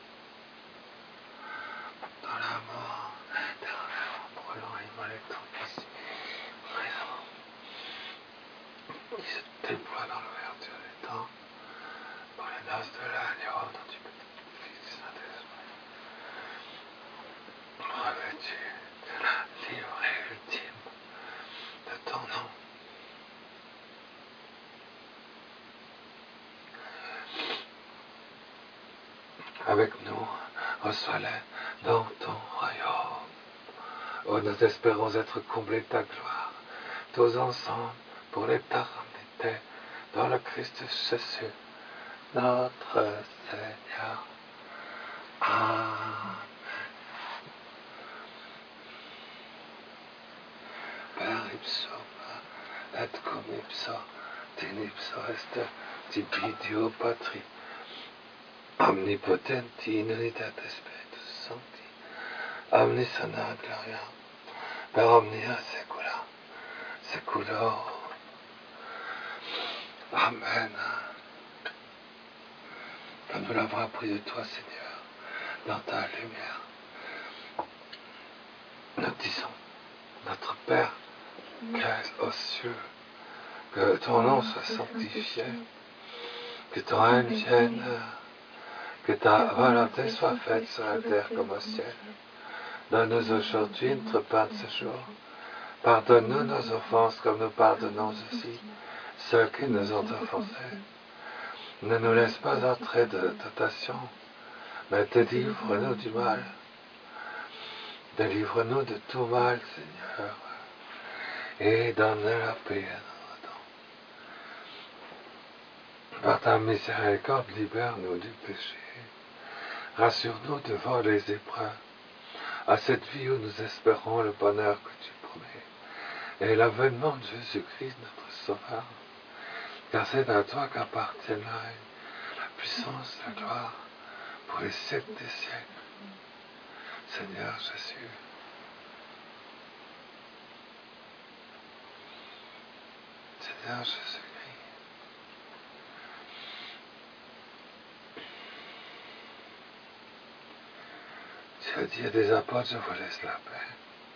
dans l'amour éternel en brûlant et immolé ton Fils, qui se déploie dans l'ouverture des temps pour les noces de l'agneau dont tu peux Fils Saint-Esprit, revêtu de la livrée ultime de ton nom. Avec nous, reçois-les dans ton royaume. Oh, nous espérons être comblés de ta gloire, tous ensemble pour l'éternité, dans le Christ Jésus, notre Seigneur. Amen. Per ipsum et cum ipso, tin ipso est tibi Dio Patri, omnipotenti in unitate Spiritus Sancti, omnis honor gloria, per omnia secula, seculo. Amen. Comme nous l'avons appris de toi, Seigneur, dans ta lumière, nous disons, notre Père, qui est aux cieux, que ton nom soit sanctifié, que ton règne vienne, que ta volonté soit faite sur la terre comme au ciel. Donne-nous aujourd'hui notre pain de ce jour. Pardonne-nous nos offenses comme nous pardonnons aussi ceux qui nous ont offensés. Ne nous laisse pas entrer de tentation, mais délivre-nous du mal. Délivre-nous de tout mal, Seigneur, et donne la paix à nos temps. Par ta miséricorde, libère-nous du péché. Rassure-nous devant les épreuves, à cette vie où nous espérons le bonheur que tu promets, et l'avènement de Jésus-Christ, notre Sauveur, car c'est à toi qu'appartiennent la règne, la puissance, la gloire, pour les siècles des siècles. Seigneur Jésus, Seigneur Jésus-Christ, tu as dit à des apôtres, je vous laisse la paix.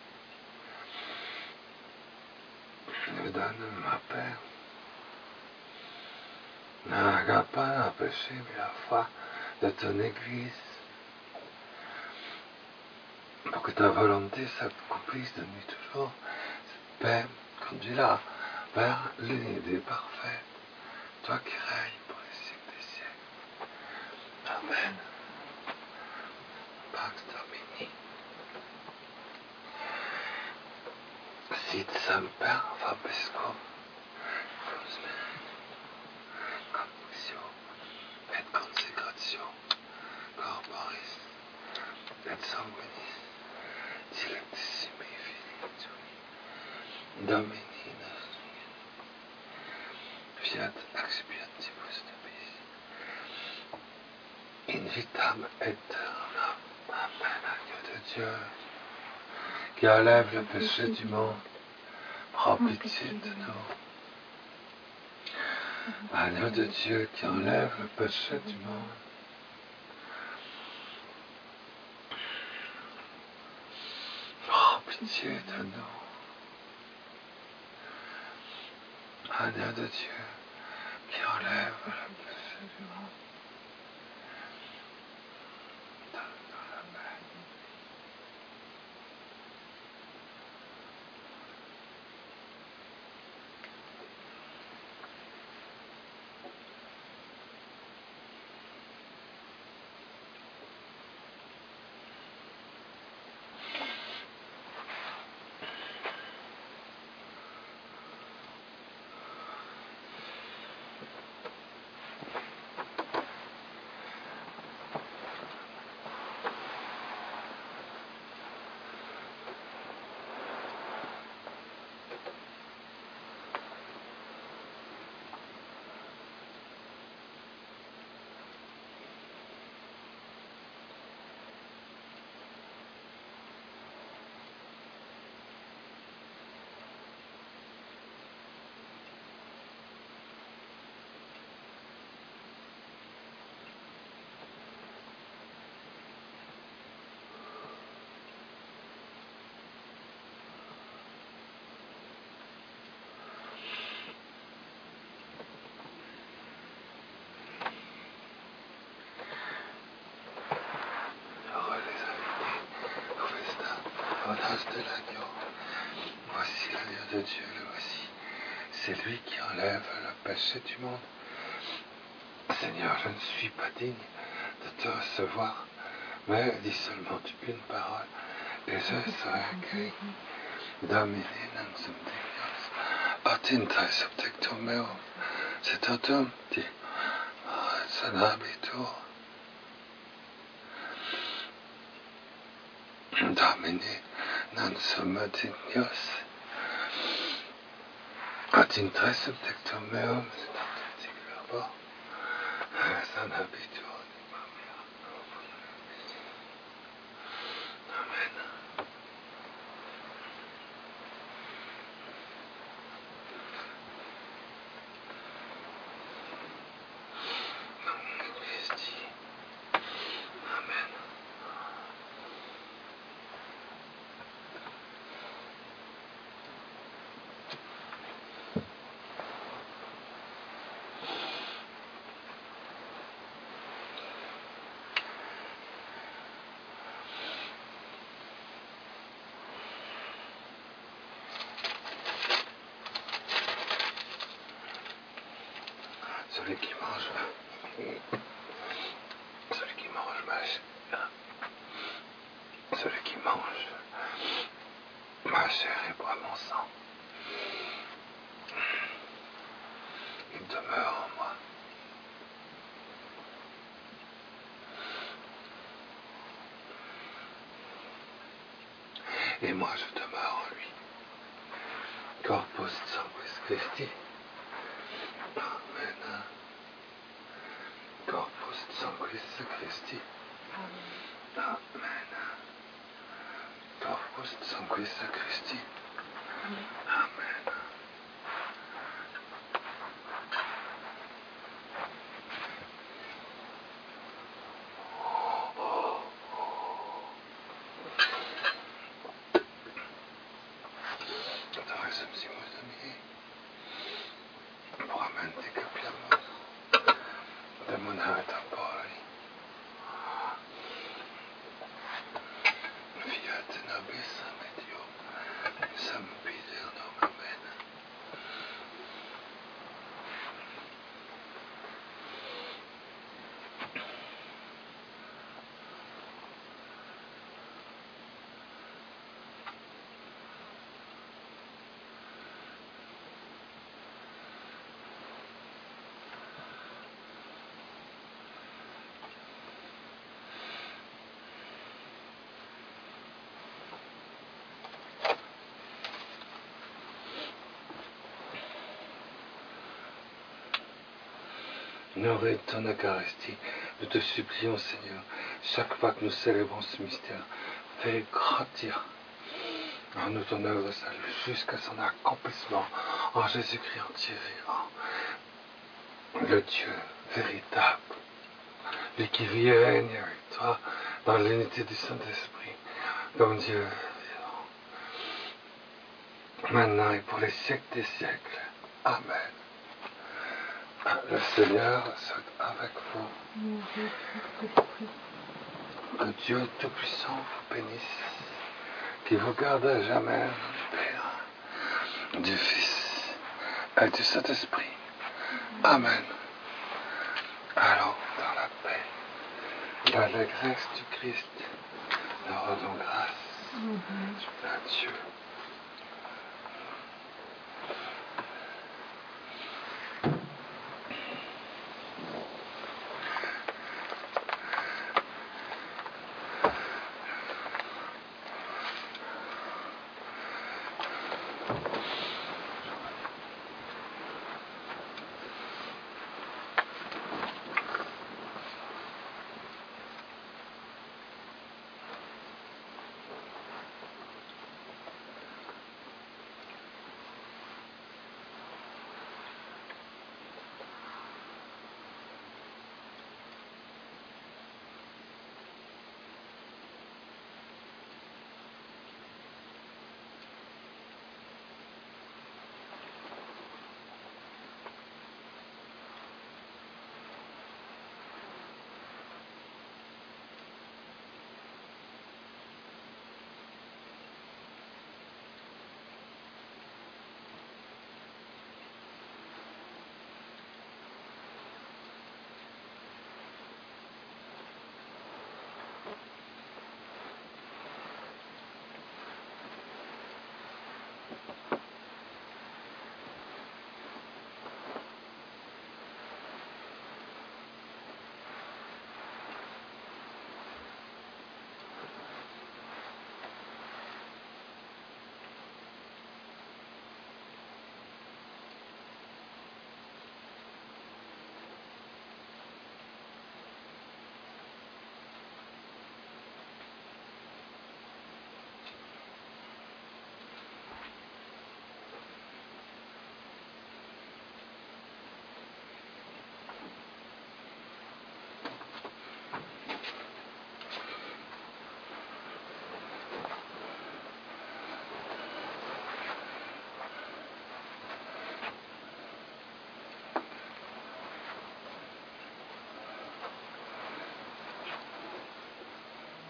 Je vous donne ma paix. Ne regarde pas un péché, mais la foi de ton Église, pour que ta volonté s'accomplisse de nuit toujours. Cette paix, conduis-la vers l'unité parfaite, toi qui règnes pour les siècles des siècles. Amen. Pax Domini. Sit semper vobiscum, convictio et consecratio corporis et sanguinis dilectissimi filii tui, Domini nostri, fiat expiatibus nobis, in vitam aeternam. Amen. Agneau de Dieu, qui enlève le péché du monde, prends pitié de nous. Agneau de Dieu, qui enlève le péché du monde, prends pitié de nous. Agneau de Dieu, qui enlève le péché du monde, donne-nous la paix. De l'agneau. Voici l'agneau de Dieu, le voici. C'est lui qui enlève le péché du monde. Seigneur, je ne suis pas digne de te recevoir, mais dis seulement une parole, et je serai guéri. Domine non sum Deus, Atintai subtecto meum, sit totum di sanabitur. Domini non sum dignius, atintai subtecto meum, sit totum di verbo, sanabitur. Amen. Amen. Celui qui mange, celui qui mange ma chair, celui qui mange ma chair et boit mon sang, il demeure en moi. Et moi je demeure en lui. Corpus sanguis Christi. Amen. Corpus sanguis Christi. Amen. Corpus sanguis Christi. Amen. Honoré de ton Eucharistie, nous te supplions, Seigneur, chaque fois que nous célébrons ce mystère, fais grandir en nous ton œuvre de salut jusqu'à son accomplissement en Jésus-Christ entier vivant, le Dieu véritable, lui qui vit et règne avec toi dans l'unité du Saint-Esprit, comme Dieu vivant, maintenant et pour les siècles des siècles. Amen. Le Seigneur soit avec vous. Que Dieu Tout-Puissant vous bénisse, qui vous garde à jamais du Père, du Fils et du Saint-Esprit. Amen. Allons dans la paix, dans l'allégresse du Christ, nous rendons grâce mm-hmm. à Dieu.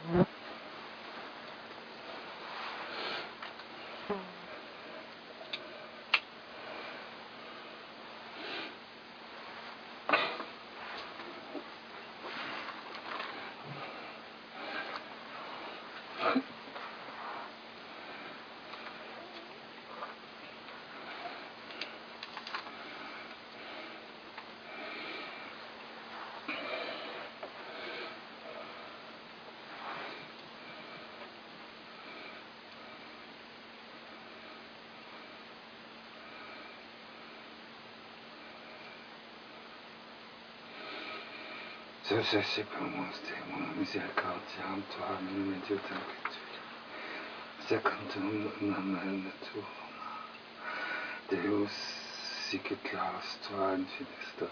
Dieu, je sais pas moi, c'était mon miséricordiam, toi, mi Dieu, tant que tu es. Secundum namen tuum, Deus sicut laus tua in finister,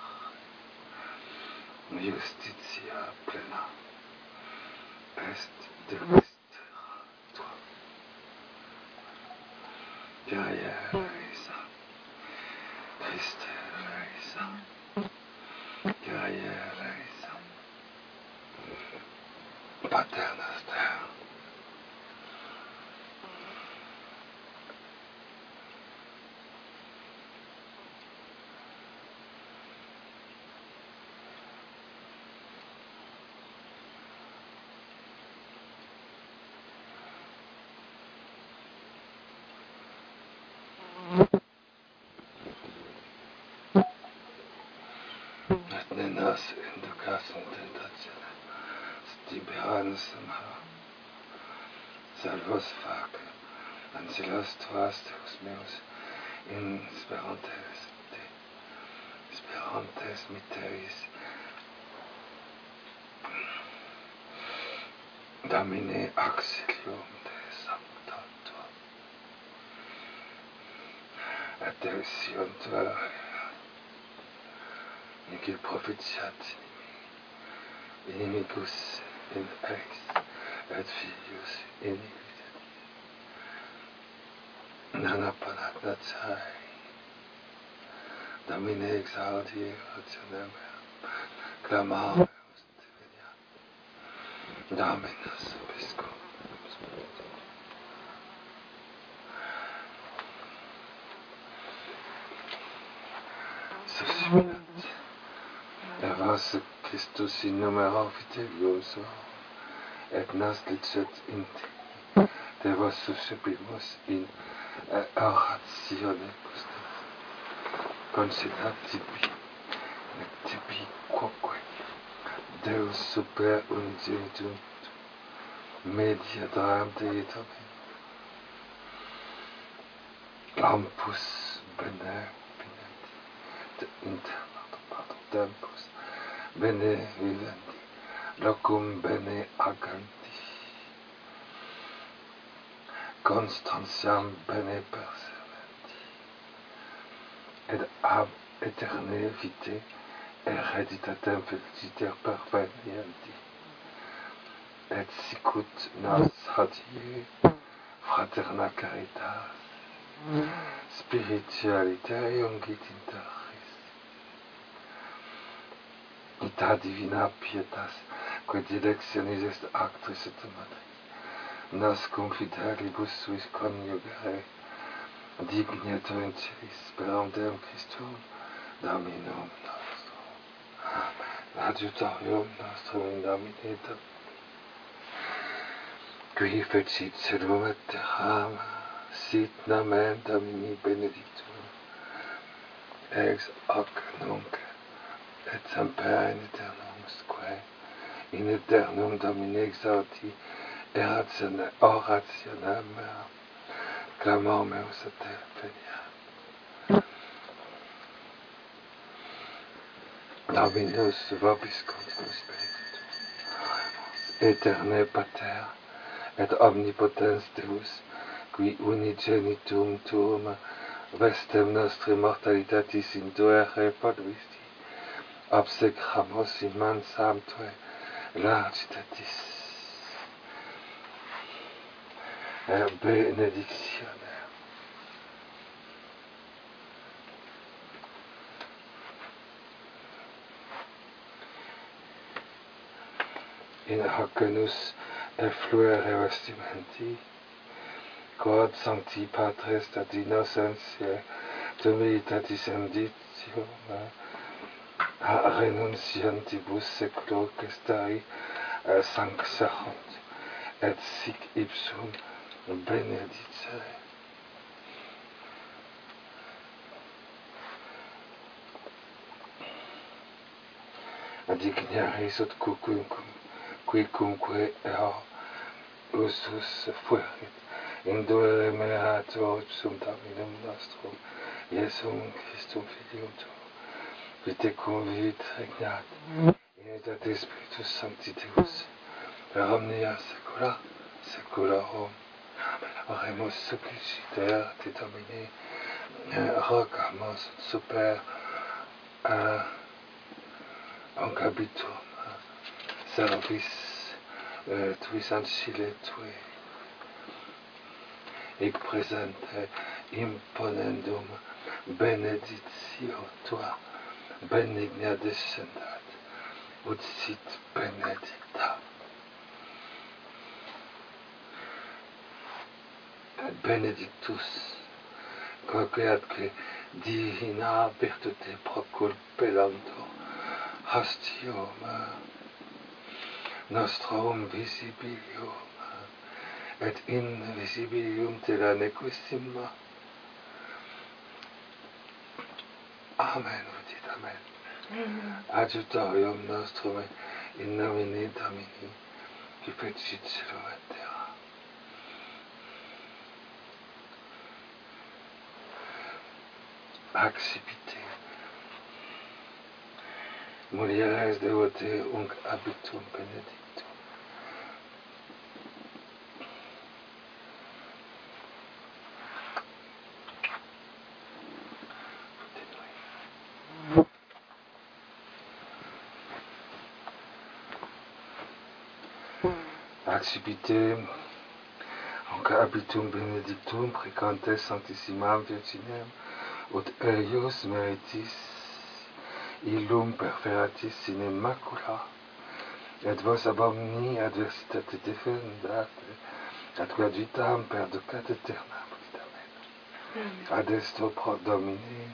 justitia plena, est delicter tua. Jaia reisa, Christe reisa, Jaia reisa, Pater noster. Et nos inducasum tentatione, stiberanos amara, salvos fac, ancilos tuas Deus meus, in sperantes te, sperantes miteris, Domine auxilium de sancta tua, et derision tua, nihil propitiat inimicus in ex, et filius in iniquitatis. Nana panatnatai, Domine exaudi rationem meam, clamamus divina, Dominus Piscum. Susciminat, eras Christus in numero vitelium suo, et nos licet in te, de vos suscipimus in oratione gustus, considat tibi, et tibi quoque, Deus super unigenitum, mediatoram Dei Domini, Lampus bene interna pardon, tempus bene vivendi, locum bene aganti, constantiam bene perseverenti, et ab aeterne vitae hereditatem feliciter pervenienti, et sicut nos hodie fraterna caritas spiritualitae ungit inter res, ita divina pietas, quae dilectionis est actris et madri, nos cum fidelibus suis coniugere, dignetur in celis per Deum Christum, Dominum nostrum. Amen. Adiutorium nostrum in Domine Domini, qui fecit celum et terram, sit nomen Domini benedictum, ex hoc nunc et semper in aeternum, in aeternum Domine exaudi erationem orationem meam, clamor meus a te veniam. Dominus vobiscum spiritu, aeterne Pater, et omnipotens Deus, qui unigenitum tuum vestem nostri mortalitatis induere polvisti, obsecramus in mansam tue largitatis, et benedictionem. In hoc nos e fluere vestimenti, quod sancti patres ad innocentiae domitatis inditio, a renunciantibus seculo gestari sanctarunt, et sic ipsum benedicere. Adignaris ut cucumque, quicumque eo usus fuerit, indurere merator ipsum Dominum nostrum, Iesum Christum Filium tuum, vite convivit regnat, in unitate Spiritus Sancti Deus, per omnia saecula saeculorum. Oremus suppliciter te Domine, rogamus super uh, oncabitum servis uh, tuis ancile tui, hic presente imponendum beneditio tua benigna descendat, ut sit benedicta. Et benedictus, quoque atque divina virtute proculpelantur hostium nostrum visibilium et invisibilium tela nequissima. Amen, udit, amen. Amen. Adjutorium nostrum in nomine Domini, qui fecit cielo et terra. Accipite mulieres devote unc habitum benedictum. Accipite unc habitum benedictum precantes sanctissimam Virginem, ut eius meritis illum perferatis sine macula, et vos ab omni adversitate defendate, atque ad vitam perducat aeternam. Ad estro pro Domine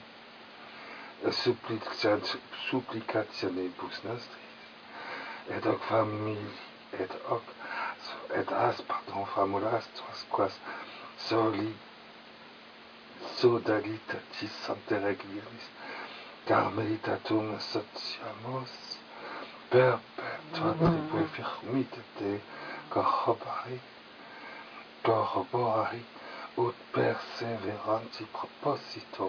supplicationibus nostris, et hoc famili, et hoc et as pardon famulas tuas quas soli sodalitatis sanctae Egliris Carmelitatum sociamus perpetua tribui firmite corrobari corrobori ut perseveranti proposito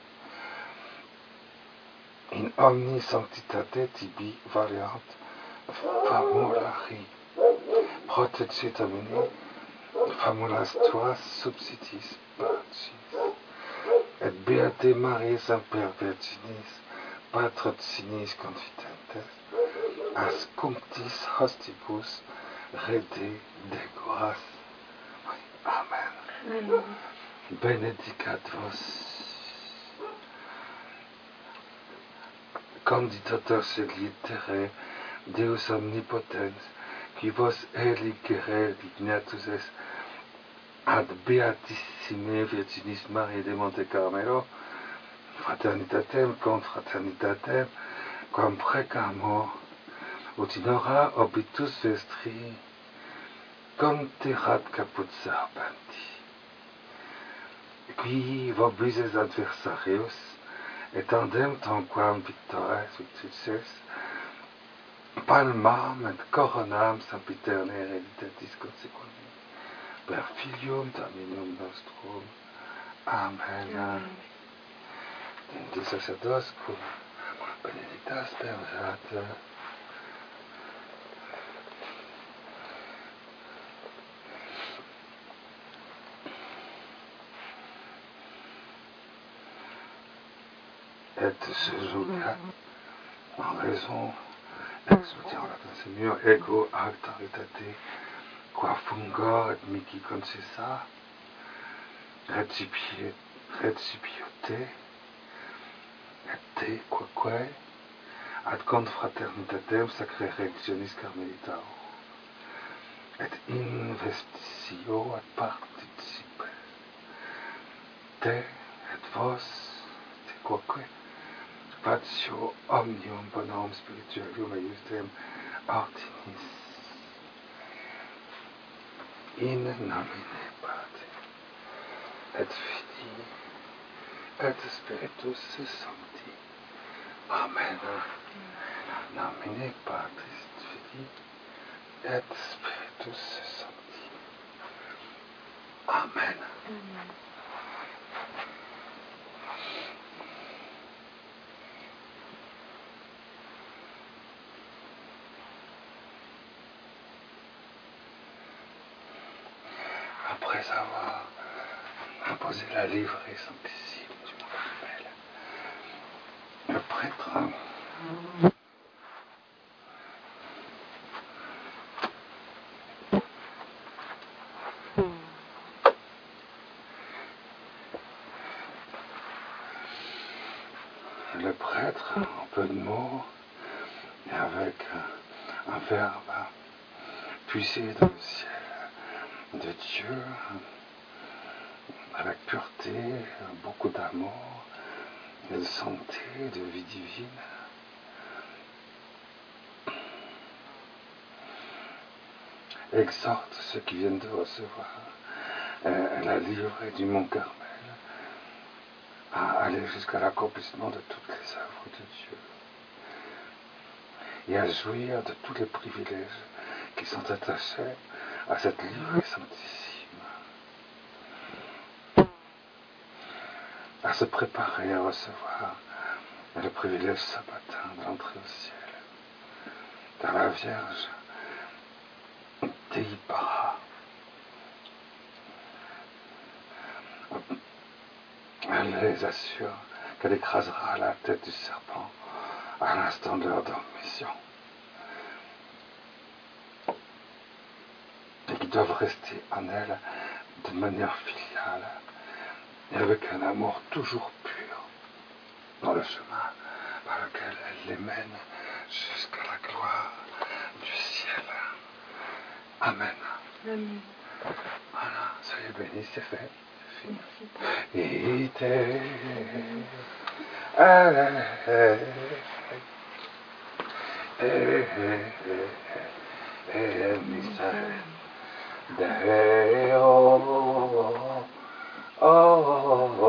in omni sanctitate tibi variant famulari protectio Domini famulas tuas subsidiis pacis. Et beate Maria semper Virginis, patrocinis confidentes, ascumptis hostibus rede decoras. Amen. Amen. Benedicat vos, conditator litere, Deus omnipotens, qui vos eligere dignatus est ad beatissime Virginis Mariae de Monte Carmelo, fraternitatem confraternitatem, quam precamur, ut in hora obitus vestri, conterrat caput serpenti, qui vobises adversarius, etandem tanquam victores victrices, palmam et coronam sempiterne hereditatis consequentis, per Filium Dominum nostrum. Amen. Amen. Dei sacerdotes cum benedictas per beata. Et se jugat en raison exultiam la Seigneur ego auctoritate qua fungor et mihi concessa recipie recipiote et te quoque ad confraternitatem sacrae religionis Carmelitarum et investitio et participes, te et vos, te quoque, fatio omnium bonum spiritualium eiusdem artinis, in nomine Patri, et Filii, et Spiritus Sancti. Amen. Nomine Patris et Filii, et Spiritus Sancti. Amen. Amen. Après avoir imposé la livrée sanctissime du Mont Carmel, le prêtre le prêtre, en peu de mots, et avec un verbe puisé dans le ciel de Dieu, avec pureté, beaucoup d'amour, de santé, de vie divine, exhorte ceux qui viennent de recevoir euh, la livrée du Mont Carmel à aller jusqu'à l'accomplissement de toutes les œuvres de Dieu et à jouir de tous les privilèges qui sont attachés à cette livrée sanctissime, à se préparer à recevoir le privilège sabbatin de l'entrée au ciel, car la Vierge Dei Para elle les assure qu'elle écrasera la tête du serpent à l'instant de leur dormition, et qu'ils doivent rester en elle de manière filiale et avec un amour toujours pur dans le chemin par lequel elle les mène jusqu'à la gloire du ciel. Amen. Amen. Voilà, soyez bénis, c'est fait. Merci. Ite, eh, eh, eh, eh, eh, Misael, Deo, oh, oh,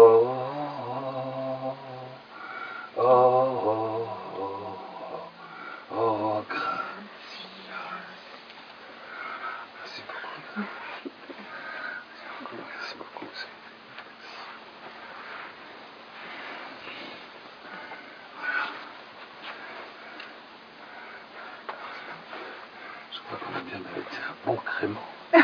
oh, oh, oh, grazie. Merci beaucoup. Merci beaucoup. Je crois qu'on a bien mérité un bon crément.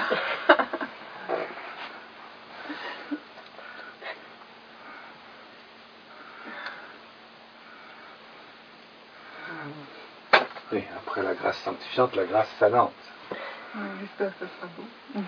Oui, après la grâce sanctifiante, la grâce salante. Ouais, j'espère que ça sera bon.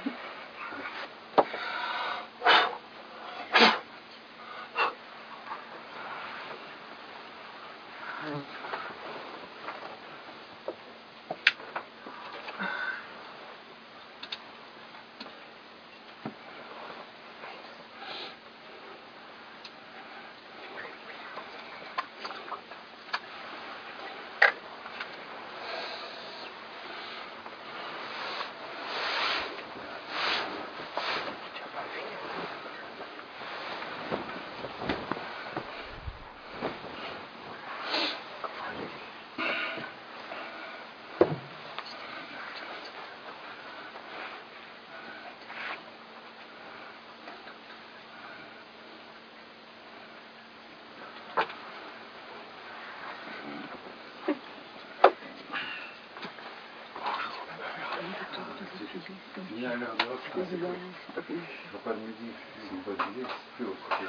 Ni à l'heure de l'autre, il ne faut pas le midi, c'est pas le midi, c'est plus au côté.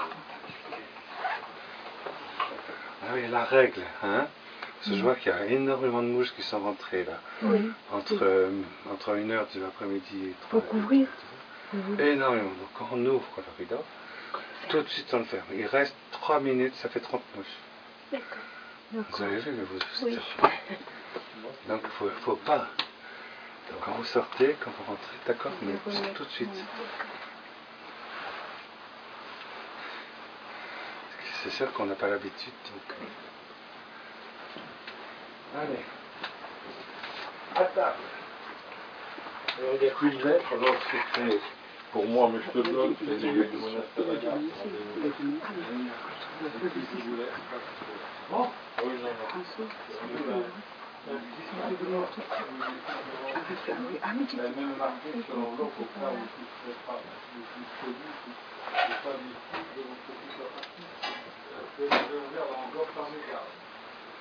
Ah oui, la règle, hein. Parce que je vois qu'il y a énormément de mouches qui sont rentrées là. Oui. Entre, euh, entre une heure de l'après-midi et trois Pour couvrir. heures. Énormément. Donc quand on ouvre le rideau, tout de suite on le ferme. Il reste trois minutes, ça fait trente mouches. D'accord. Vous avez vu, mais vous... Oui. Donc il ne faut, faut pas Donc quand vous sortez, quand vous rentrez, d'accord, mais tout de suite. C'est sûr qu'on n'a pas l'habitude, donc... Allez. À table. Il n'y a qu'une lettre, donc c'est pour moi, mais je te donne, c'est l'évêque du monastère à Gap. Bon. Oui, non, non. Elle même marqué sur l'enveloppe au cas où tu ne serais pas le plus connu, tu ne serais pas du tout de votre petit papa. Je vais ouvrir l'enveloppe par mes gardes.